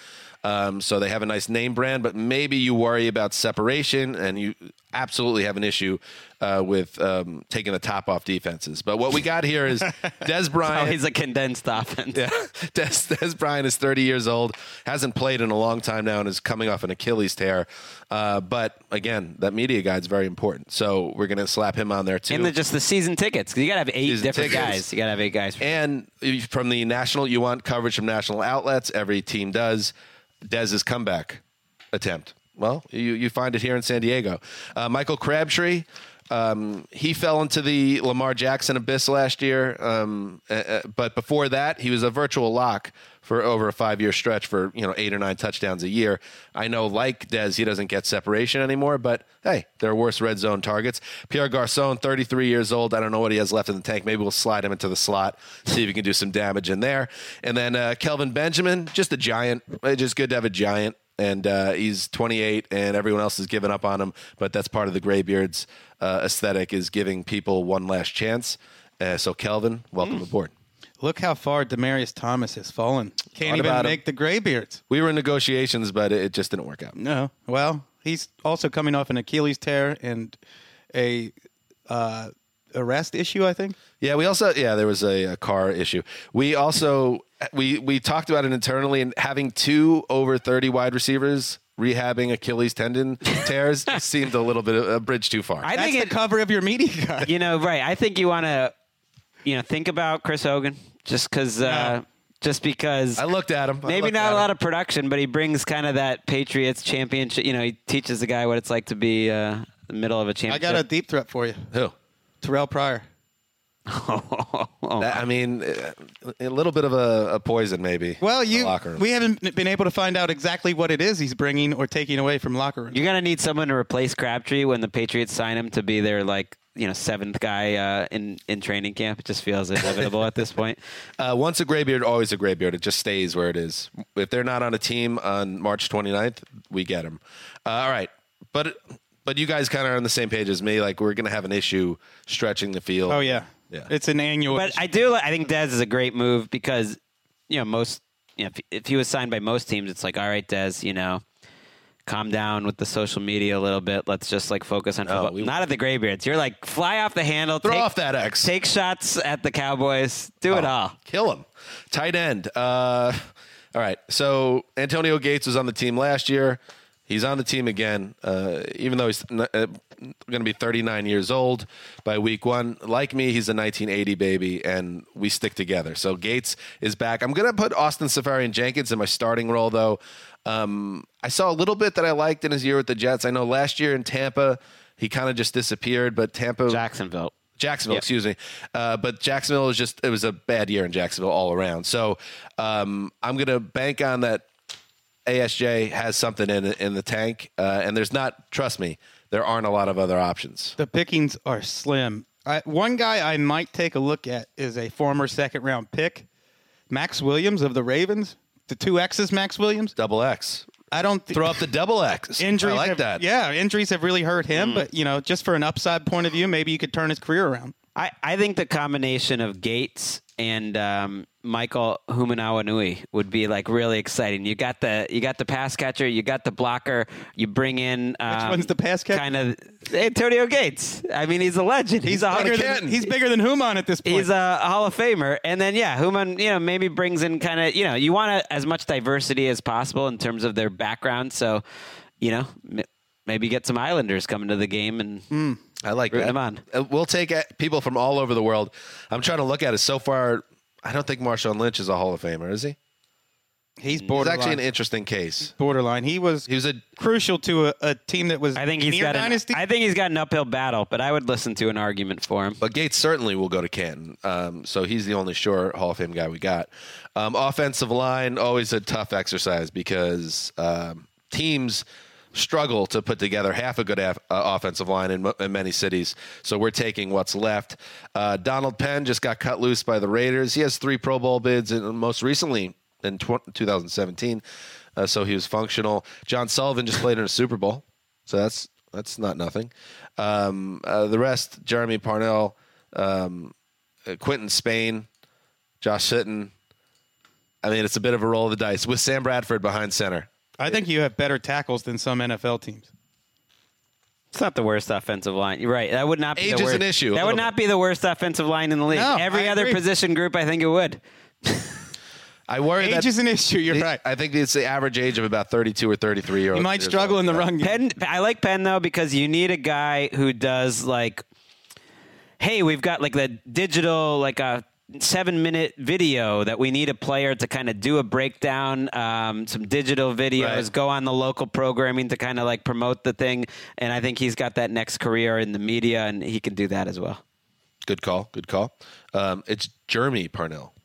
Um, so they have a nice name brand, but maybe you worry about separation, and you absolutely have an issue uh, with um, taking the top off defenses. But what we got here is Des Bryant. Oh, he's a condensed offense. Yeah, Des, Des Bryant is thirty years old, hasn't played in a long time now, and is coming off an Achilles tear. Uh, but again, that media guide's very important, so we're going to slap him on there too. And the, just the season tickets, 'cause you got to have eight Season different tickets. guys. You got to have eight guys. And from the national, you want coverage from national outlets. Every team does. Dez's comeback attempt. Well, you, you find it here in San Diego. Uh, Michael Crabtree, um, he fell into the Lamar Jackson abyss last year. Um, uh, but before that, he was a virtual lock for over a five-year stretch for, you know, eight or nine touchdowns a year. I know, like Dez, he doesn't get separation anymore, but hey, there are worse red zone targets. Pierre Garçon, thirty-three years old. I don't know what he has left in the tank. Maybe we'll slide him into the slot, see if he can do some damage in there. And then uh, Kelvin Benjamin, just a giant. It's just good to have a giant. And uh, he's twenty-eight, and everyone else has given up on him. But that's part of the Graybeards uh, aesthetic, is giving people one last chance. Uh, so, Kelvin, welcome mm. aboard. Look how far Demaryius Thomas has fallen. Can't even make him. the Graybeards. We were in negotiations, but it just didn't work out. No. Well, he's also coming off an Achilles tear and a uh, arrest issue, I think. Yeah, we also yeah there was a, a car issue. We also we we talked about it internally, and having two over thirty wide receivers rehabbing Achilles tendon tears just seemed a little bit of a bridge too far. I That's think the it, cover of your media guide. You know, right? I think you want to, you know, think about Chris Hogan. Just because, uh, Yeah. just because I looked at him. I maybe looked not at a lot him. of production, but he brings kind of that Patriots championship. You know, he teaches the guy what it's like to be uh, the middle of a I championship. got a deep threat for you. Who? Terrell Pryor. Oh, That, I mean, uh, a little bit of a, a poison, maybe. Well, in the you locker room. we haven't been able to find out exactly what it is he's bringing or taking away from locker room. You're gonna need someone to replace Crabtree when the Patriots sign him to be their like you know seventh guy uh, in in training camp. It just feels inevitable at this point. Uh, once a graybeard, always a graybeard. It just stays where it is. If they're not on a team on March twenty-ninth, we get them. Uh, all right, but but you guys kind of are on the same page as me. Like, we're going to have an issue stretching the field. Oh yeah, Yeah. It's an annual. But I do. I think Dez is a great move because you know most. You know, if, if he was signed by most teams, it's like, all right, Dez, you know, calm down with the social media a little bit. Let's just like focus on football. we- Not at the Graybeards. You're like fly off the handle. Throw take, off that X. Take shots at the Cowboys. Do it Oh, all. Kill him. Tight end. Uh, all right. So Antonio Gates was on the team last year. He's on the team again, uh, even though he's uh, going to be thirty-nine years old by week one. Like me, he's a nineteen eighty baby, and we stick together. So Gates is back. I'm going to put Austin Safarian-Jenkins in my starting role, though. Um, I saw a little bit that I liked in his year with the Jets. I know last year in Tampa, he kind of just disappeared, but Tampa... Jacksonville. Jacksonville, Yep. excuse me. Uh, but Jacksonville was just, it was a bad year in Jacksonville all around. So um, I'm going to bank on that A S J has something in in the tank. Uh, and there's not, trust me, there aren't a lot of other options. the pickings are slim. I, one guy I might take a look at is a former second round pick, Max Williams of the Ravens. The two X's, Max Williams. Double X. I don't think Throw up the double X. injuries. I like have, that. Yeah, injuries have really hurt him. But you know, just for an upside point of view, maybe you could turn his career around. I, I think the combination of Gates and um, Michael Humanawanui would be like really exciting. You got the you got the pass catcher, you got the blocker. You bring in um, Which one's the pass catcher? Kind of Antonio Gates. I mean, he's a legend. He's, a Bigger Canton. than, he's bigger than Human at this point. He's a Hall of Famer, and then yeah, Human, you know, maybe brings in kind of, you know, you want as much diversity as possible in terms of their background. So, you know, m- maybe get some Islanders coming to the game and Hmm. I like root that. them on. Uh, We'll take uh, people from all over the world. I'm trying to look at it. So far, I don't think Marshawn Lynch is a Hall of Famer, is he? he's It's borderline. actually an interesting case. borderline. He was He was a crucial to a, a team that was I think he's near got an, dynasty. I think he's got an uphill battle, but I would listen to an argument for him. But Gates certainly will go to Canton. Um, so he's the only sure Hall of Fame guy we got. Um, offensive line, always a tough exercise because um, teams struggle to put together half a good af- uh, offensive line in, m- in many cities. So we're taking what's left. Uh, Donald Penn just got cut loose by the Raiders. He has three Pro Bowl bids, and most recently in tw- twenty seventeen. Uh, so he was functional. John Sullivan just played in a Super Bowl. So that's that's not nothing. Um, uh, the rest, Jeremy Parnell, um, uh, Quentin Spain, Josh Sitton. I mean, it's a bit of a roll of the dice with Sam Bradford behind center. I think you have better tackles than some N F L teams. It's not the worst offensive line. You're right. That would not be Age the is worst. an issue, a That would little not bit. be the worst offensive line in the league. No, Every I other agree. position group, I think it would. I worry Age that is an issue. You're the- right. I think it's the average age of about thirty-two or thirty-three year old. You might struggle in the run game. Penn, I like Penn though because you need a guy who does like, hey, we've got like the digital like a seven minute video that we need a player to kind of do a breakdown, um, some digital videos, Right. go on the local programming to kind of like promote the thing. And I think he's got that next career in the media, and he can do that as well. Good call. Good call. Um, it's Jeremy Parnell.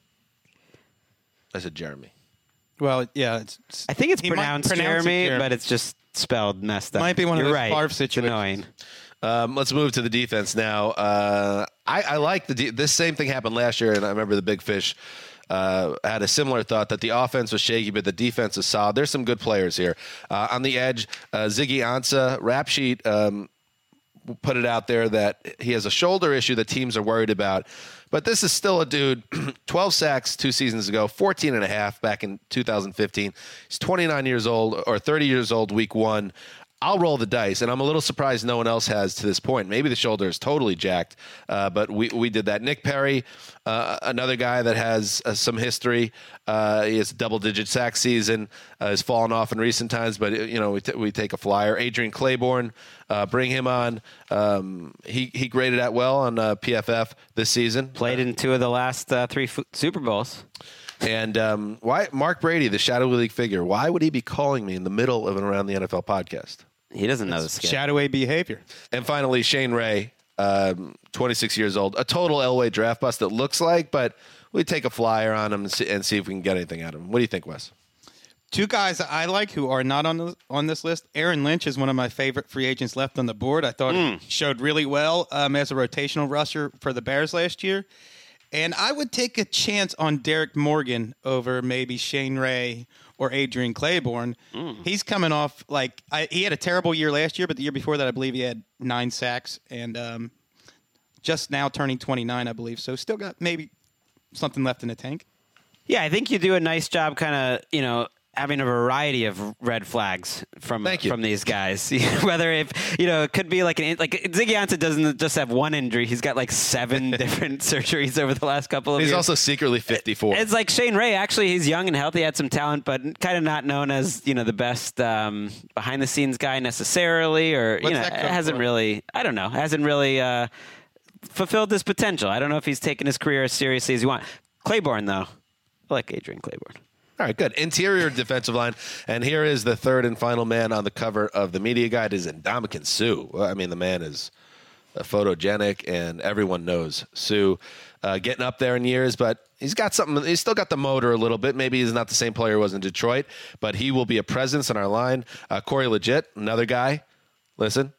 I said Jeremy. Well, yeah. It's, it's- I think it's he might pronounced pronounce it Jeremy, but it's just spelled messed up. Might be one of You're those right. Favre It's situations. annoying. Um, let's move to the defense now. Uh, I, I like the de- this same thing happened last year, and I remember the Big Fish uh, had a similar thought that the offense was shaky, but the defense is solid. There's some good players here uh, on the edge. Uh, Ziggy Ansah, rap sheet. Um, put it out there that he has a shoulder issue that teams are worried about. But this is still a dude, twelve sacks two seasons ago, fourteen and a half back in two thousand fifteen. He's twenty-nine years old or thirty years old week one. I'll roll the dice, and I'm a little surprised no one else has to this point. Maybe the shoulder is totally jacked, uh, but we, we did that. Nick Perry, uh, another guy that has uh, some history. Uh, he has a double-digit sack season. Uh, has fallen off in recent times, but you know we, t- we take a flyer. Adrian Claiborne, uh, bring him on. Um, he he graded out well on uh, P F F this season. Played in two of the last uh, three f- Super Bowls. And um, why Mark Brady, the shadow league figure? Why would he be calling me in the middle of an Around the N F L podcast? He doesn't know the schedule. shadowy behavior. And finally, Shane Ray, um, twenty-six years old, a total Elway draft bust. It looks like, but we take a flyer on him and see, and see if we can get anything out of him. What do you think, Wes? Two guys that I like who are not on the, on this list. Aaron Lynch is one of my favorite free agents left on the board. I thought he showed really well um, as a rotational rusher for the Bears last year. And I would take a chance on Derek Morgan over maybe Shane Ray or Adrian Claiborne. He's coming off like I, he had a terrible year last year, but the year before that, I believe he had nine sacks and um, just now turning twenty-nine, I believe. So still got maybe something left in the tank. Yeah, I think you do a nice job kind of, you know, having a variety of red flags from Thank you. from these guys. Whether if, you know, it could be like an like Ziggy Ansah doesn't just have one injury. He's got like seven different surgeries over the last couple of He's years. also secretly fifty-four. It's like Shane Ray. Actually, he's young and healthy, had some talent, but kind of not known as, you know, the best um, behind the scenes guy necessarily, or you What's know, that code hasn't for? really. I don't know. Hasn't really uh, fulfilled his potential. I don't know if he's taken his career as seriously as he wants. Claiborne, though, I like Adrian Claiborne. All right, good. Interior defensive line. And here is the third and final man on the cover of the media guide is Ndamukong Suh. Well, I mean, the man is uh, photogenic, and everyone knows Suh. Uh, getting up there in years, but he's got something. He's still got the motor a little bit. Maybe he's not the same player he was in Detroit, but he will be a presence in our line. Uh, Corey Legit, another guy. Listen,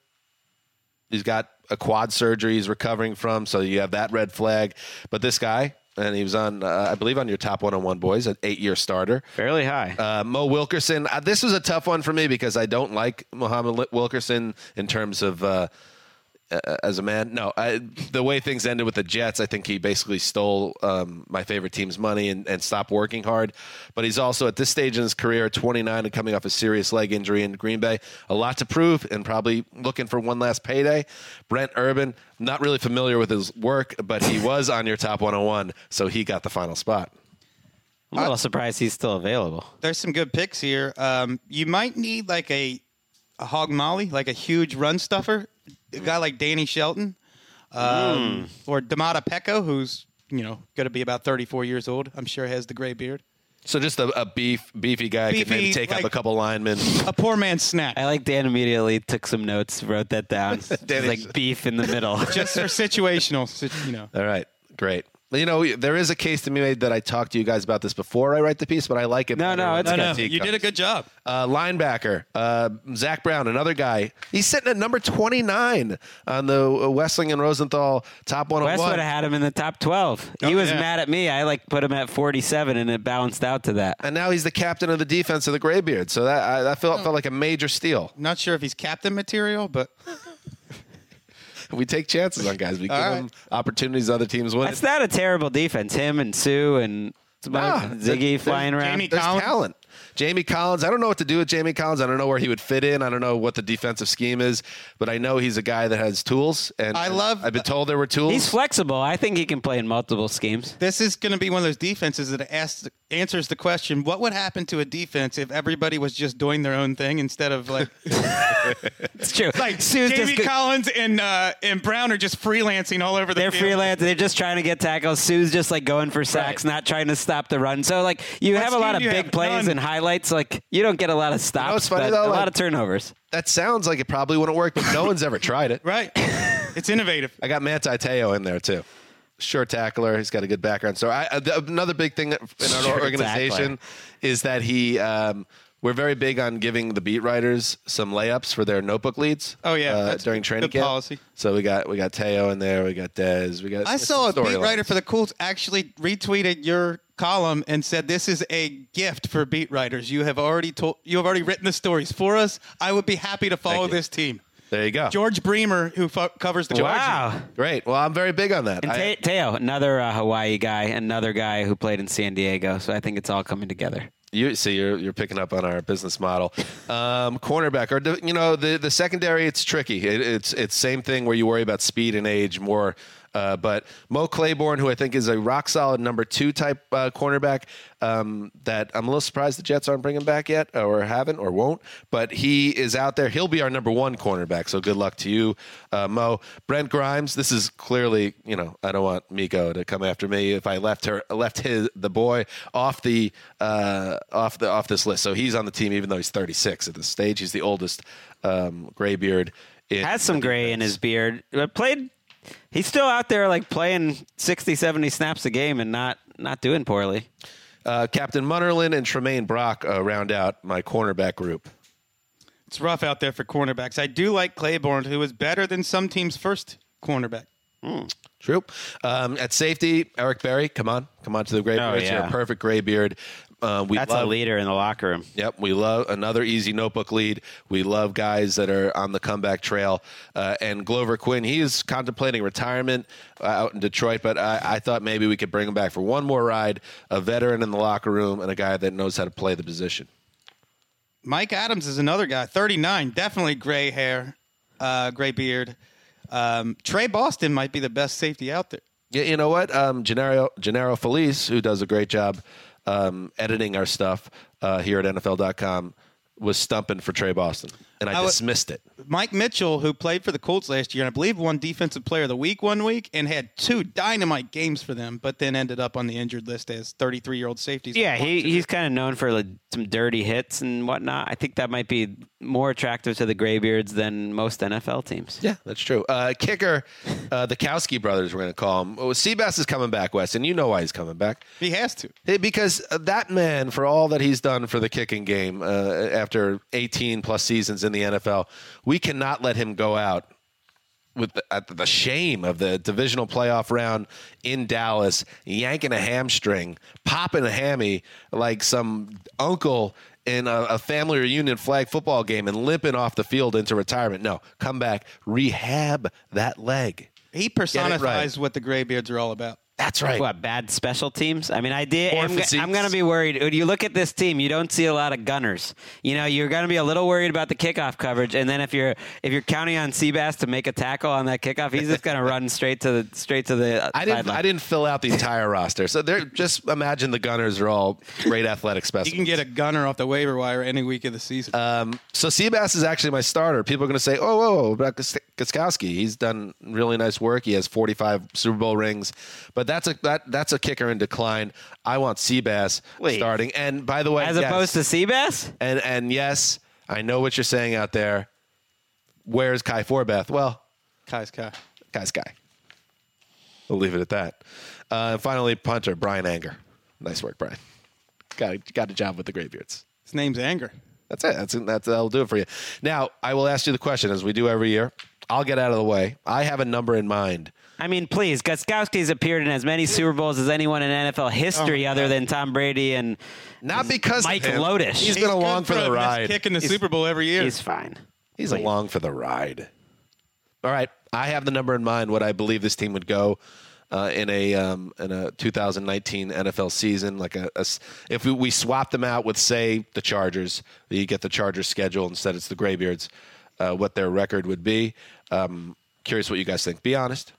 he's got a quad surgery he's recovering from, so you have that red flag. But this guy, and he was on, uh, I believe, on your top one-on-one boys, an eight-year starter. Fairly high. Uh, Mo Wilkerson. Uh, this was a tough one for me because I don't like Muhammad Wilkerson in terms of uh, uh, as a man. No, I, the way things ended with the Jets, I think he basically stole um, my favorite team's money and, and stopped working hard. But he's also at this stage in his career, twenty-nine and coming off a serious leg injury in Green Bay. A lot to prove and probably looking for one last payday. Brent Urban, not really familiar with his work, but he was on your top one oh one, so he got the final spot. I'm a little surprised he's still available. There's some good picks here. Um, you might need like a, a hog molly, like a huge run stuffer, a guy like Danny Shelton, um, or Damata Pecco, who's you know going to be about thirty-four years old. I'm sure has the gray beard. So just a, a beef, beefy guy could Beefy, maybe take up like- a couple linemen. A poor man's snack, I like Dan immediately took some notes, wrote that down. It's Danny's- like beef in the middle. just for situational. sit- You know, All right, great. You know, there is a case to be made that I talked to you guys about this before I write the piece, but I like it. No, better no, when it's the good. critique you did a comes. good job. Uh, linebacker, uh, Zach Brown, another guy. He's sitting at number twenty-nine on the Wessling and Rosenthal top one oh one. Wes would have had him in the top twelve. He Oh, was yeah. mad at me. I like put him at forty-seven, and it balanced out to that. And now he's the captain of the defense of the Graybeards. So that I, that felt, felt like a major steal. Not sure if he's captain material, but We take chances on guys. We give All right. them opportunities other teams win. That's not a terrible defense. Him and Sue and Ah, Ziggy there- flying around. Jamie There's Collins. talent. Jamie Collins, I don't know what to do with Jamie Collins. I don't know where he would fit in. I don't know what the defensive scheme is, but I know he's a guy that has tools. And I love- I've been told there were tools. He's flexible. I think he can play in multiple schemes. This is going to be one of those defenses that asks, answers the question, what would happen to a defense if everybody was just doing their own thing instead of like It's true. like Sue's Jamie just- Collins and uh, and Brown are just freelancing all over the They're field. freelance. They're just trying to get tackles. Sue's just like going for sacks, Right. not trying to stop the run. So like you What have a lot of scheme do you big have? plays None. and highlights. Like you don't get a lot of stops, what's funny, but though? a Like- lot of turnovers. that sounds like it probably wouldn't work, but no one's ever tried it. Right. It's innovative. I got Manti Te'o in there too. Sure tackler. He's got a good background. So I, uh, th- another big thing in our Sure organization tackler. is that he. Um, we're very big on giving the beat writers some layups for their notebook leads. Oh, yeah. uh, That's during good- training good camp. policy. So we got we got Te'o in there. We got Dez. We got. I saw a some beat storylines. writer for the Colts actually retweeted your column and said this is a gift for beat writers. You have already told you have already written the stories for us. I would be happy to follow Thank you. this team. There you go. George Bremer, who fo- covers the Chargers. Wow. Great. Well, I'm very big on that. And I- Te- Teo, another uh, Hawaii guy, another guy who played in San Diego. So I think it's all coming together. You see, you're you're picking up on our business model. Um, cornerback, or the- you know, the the secondary, it's tricky. It, it's it's same thing where you worry about speed and age more. Uh, but Mo Claiborne, who I think is a rock solid number two type uh, cornerback, um, that I'm a little surprised the Jets aren't bringing back yet, or haven't, or won't. But he is out there. He'll be our number one cornerback. So good luck to you, uh, Mo. Brent Grimes. This is clearly, you know, I don't want Miko to come after me if I left her, left his the boy off the uh, off the off this list. So he's on the team, even though he's thirty-six at this stage. He's the oldest um, graybeard. In Has some the gray in defense. his beard. But played. He's still out there like playing sixty, seventy snaps a game and not not doing poorly. Uh, Captain Munnerlin and Tremaine Brock uh, round out my cornerback group. It's rough out there for cornerbacks. I do like Claiborne, who is better than some teams' first cornerback. True. Um, at safety, Eric Berry. Come on, come on to the graybeards. Oh, yeah. You're a perfect graybeard. Uh, we That's love, a leader in the locker room. Yep, we love another easy notebook lead. We love guys that are on the comeback trail. Uh, and Glover Quinn, he is contemplating retirement uh, out in Detroit, but I, I thought maybe we could bring him back for one more ride. A veteran in the locker room and a guy that knows how to play the position. Mike Adams is another guy, thirty-nine, definitely gray hair, uh, gray beard. Um, Trey Boston might be the best safety out there. Yeah, you know what? Um, Gennaro, Gennaro Felice, who does a great job um, editing our stuff uh, here at N F L dot com, was stumping for Trey Boston, and I, I would- dismissed it. Mike Mitchell, who played for the Colts last year, and I believe won Defensive Player of the Week one week and had two dynamite games for them, but then ended up on the injured list as thirty-three-year-old safeties. Yeah, he, he's kind of known for like, some dirty hits and whatnot. I think that might be more attractive to the Graybeards than most N F L teams. Yeah, that's true. Uh, kicker, uh, the Kowski brothers, we're going to call him. Oh, Seabass is coming back, Wes, and you know why he's coming back. He has to. Hey, because that man, for all that he's done for the kicking game uh, after eighteen plus seasons in the N F L, we cannot let him go out with the, at the shame of the divisional playoff round in Dallas, yanking a hamstring, popping a hammy like some uncle in a, a family reunion flag football game and limping off the field into retirement. No, come back, rehab that leg. He right. personifies what the Graybeards are all about. That's right. What, bad special teams? I mean, I did. Or I'm, physiques. I'm going to be worried. When you look at this team, you don't see a lot of gunners. You know, you're going to be a little worried about the kickoff coverage, and then if you're if you're counting on Seabass to make a tackle on that kickoff, he's just going to run straight to the straight to the. I didn't. sideline. I didn't fill out the entire roster, so they're just imagine the Gunners are all great athletic specimens. You can get a gunner off the waiver wire any week of the season. Um, so Seabass is actually my starter. People are going to say, "Oh, whoa, whoa, about Gostkowski. He's done really nice work. He has forty-five Super Bowl rings." But that's a that that's a kicker in decline. I want Seabass Wait. starting. And by the way, As yes, opposed to Seabass? and and yes, I know what you're saying out there. Where's Kai Forbeth? Well, Kai's Kai. Kai's Kai. We'll leave it at that. Uh, and finally, punter Brian Anger. Nice work, Brian. Got got a job with the Graybeards. His name's Anger. That's it. That's that's that'll do it for you. Now, I will ask you the question as we do every year. I'll get out of the way. I have a number in mind. I mean, please, Gostkowski's appeared in as many Super Bowls as anyone in N F L history, Oh, other God. than Tom Brady and Not because Mike of him. Lotish. He's He's been along for good the a missed ride. Kick in the He's- Super Bowl every year. he's fine. He's Please. along for the ride. All right. I have the number in mind, what I believe this team would go. uh, in a um, in a two thousand nineteen N F L season. Like a, a if we, we swap them out with, say, the Chargers, you get the Chargers schedule instead. It's the Graybeards. Uh, what their record would be. Um, curious what you guys think. Be honest.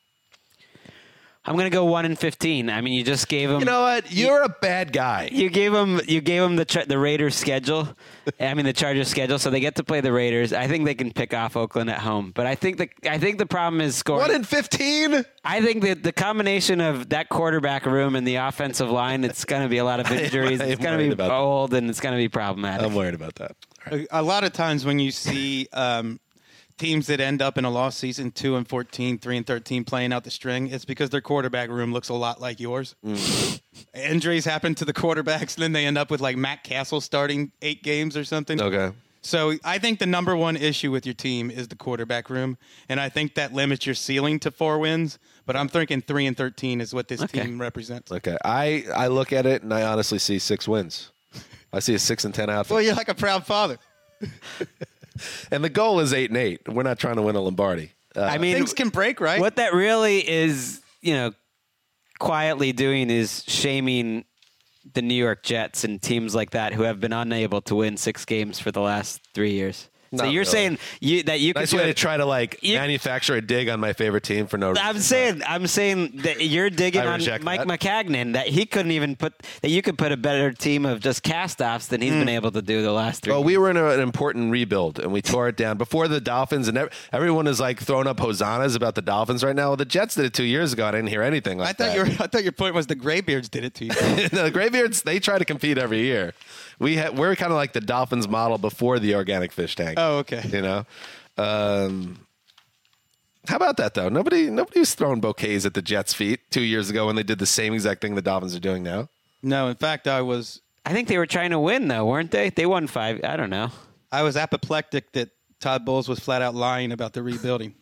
I'm gonna go one and fifteen. I mean, you just gave them. You know what? You're a bad guy. You gave them. You gave them the the Raiders schedule. I mean, the Chargers schedule, so they get to play the Raiders. I think they can pick off Oakland at home, but I think the I think the problem is scoring. One in fifteen. I think that the combination of that quarterback room and the offensive line, it's going to be a lot of injuries. I am it's going to be old, and it's going to be problematic. I'm worried about that. A, a lot of times when you see um, teams that end up in a lost season, two and fourteen, three and thirteen, playing out the string, it's because their quarterback room looks a lot like yours. Mm. Injuries happen to the quarterbacks, and then they end up with like Matt Castle starting eight games or something. Okay. So I think the number one issue with your team is the quarterback room, and I think that limits your ceiling to four wins. But I'm thinking three and thirteen is what this Okay. team represents. Okay. I, I look at it and I honestly see six wins. I see a six and ten outfit. Well, you're like a proud father. And the goal is eight and eight. We're not trying to win a Lombardi. Uh, I mean, Things can break, right? what that really is, you know, quietly doing is shaming the New York Jets and teams like that who have been unable to win six games for the last three years. So Not you're really. saying you, that you nice could way do to it- try to like You- manufacture a dig on my favorite team for no reason. I'm saying, I'm saying that you're digging I on reject Mike that. McCagnon that he couldn't even put that you could put a better team of just cast-offs than he's been able to do the last three. Well, we were in a, an important rebuild, and we tore it down before the Dolphins, and ev- everyone is like throwing up hosannas about the Dolphins right now. Well, the Jets did it two years ago. I didn't hear anything like I thought that. your I thought your point was the Graybeards did it to you. No, the Graybeards, they try to compete every year. We ha- we're kind of like the Dolphins model before the organic fish tank. Oh, okay. You know, um, how about that though? Nobody nobody was throwing bouquets at the Jets' feet two years ago when they did the same exact thing the Dolphins are doing now. No, in fact, I was I think they were trying to win though, weren't they? They won five. I don't know. I was apoplectic that Todd Bowles was flat out lying about the rebuilding.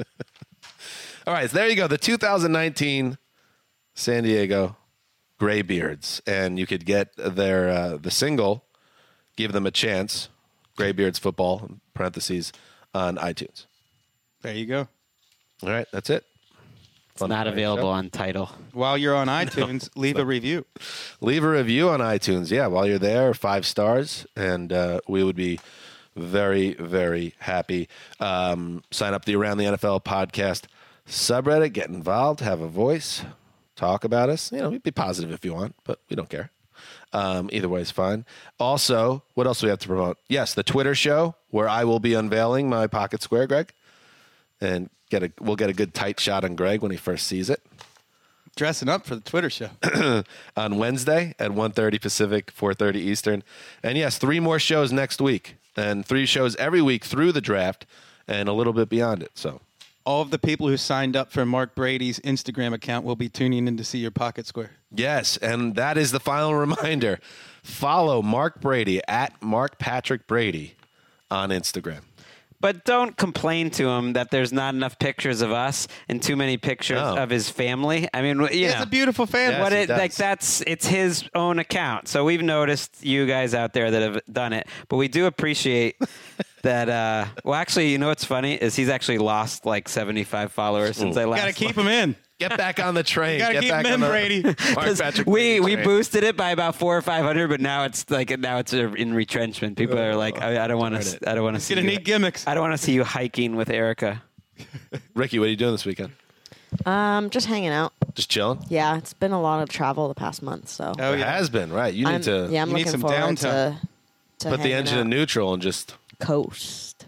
All right, so there you go. The two thousand nineteen San Diego Graybeards, and you could get their uh, the single, Give Them a Chance, Graybeards Football, in parentheses, on iTunes. There you go. All right, that's it. It's not available on Tidal. While you're on iTunes, leave a review. Leave a review on iTunes. Yeah, while you're there, five stars, and uh, we would be very, very happy. Um, sign up the Around the N F L podcast subreddit. Get involved. Have a voice. Talk about us. You know, be positive if you want, but we don't care. Um, either way is fine. Also, what else do we have to promote? Yes, the Twitter show where I will be unveiling my pocket square, Greg, and get a we'll get a good tight shot on Greg when he first sees it. Dressing up for the Twitter show. On Wednesday at one thirty Pacific, four thirty Eastern. And yes, three more shows next week. And three shows every week through the draft and a little bit beyond it. So All of the people who signed up for Mark Brady's Instagram account will be tuning in to see your pocket square. yes, and that is the final reminder. Follow Mark Brady at Mark Patrick Brady on Instagram. But don't complain to him that there's not enough pictures of us and too many pictures No. of his family. I mean, you It's know, a beautiful family. Yes, what he it does. like that's it's his own account. So we've noticed you guys out there that have done it, but we do appreciate that. Uh, well, actually, you know what's funny is he's actually lost like seventy-five followers since I last. Got to keep him in. Get back on the train. Gotta Get keep back him on in, the Brady. Mark 'Cause Patrick we Brady we train. boosted it by about four or five hundred, but now it's like now it's in retrenchment. People are like, I, I don't want to, I don't want to see. Gonna you- need gimmicks. I don't want to see you hiking with Erica. Ricky, what are you doing this weekend? Um, just hanging out. Just chilling? Yeah, it's been a lot of travel the past month, so Oh, It yeah. has been, right. You need I'm, to yeah, I'm You need looking some forward downtime. to, to put the hanging engine out. in neutral and just, coast.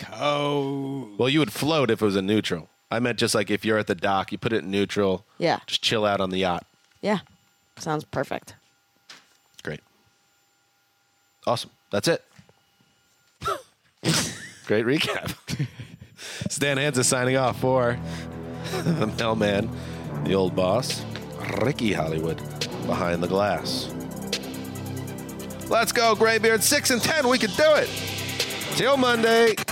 Oh. well, you would float if it was in neutral. I meant just like if you're at the dock, you put it in neutral. Yeah, Just chill out on the yacht. yeah, sounds perfect. Great. Awesome. That's it. Great recap. Stan Hansa signing off for the mailman, the old boss, Ricky Hollywood, behind the glass. Let's go, Graybeard. Six and ten. We can do it. Till Monday.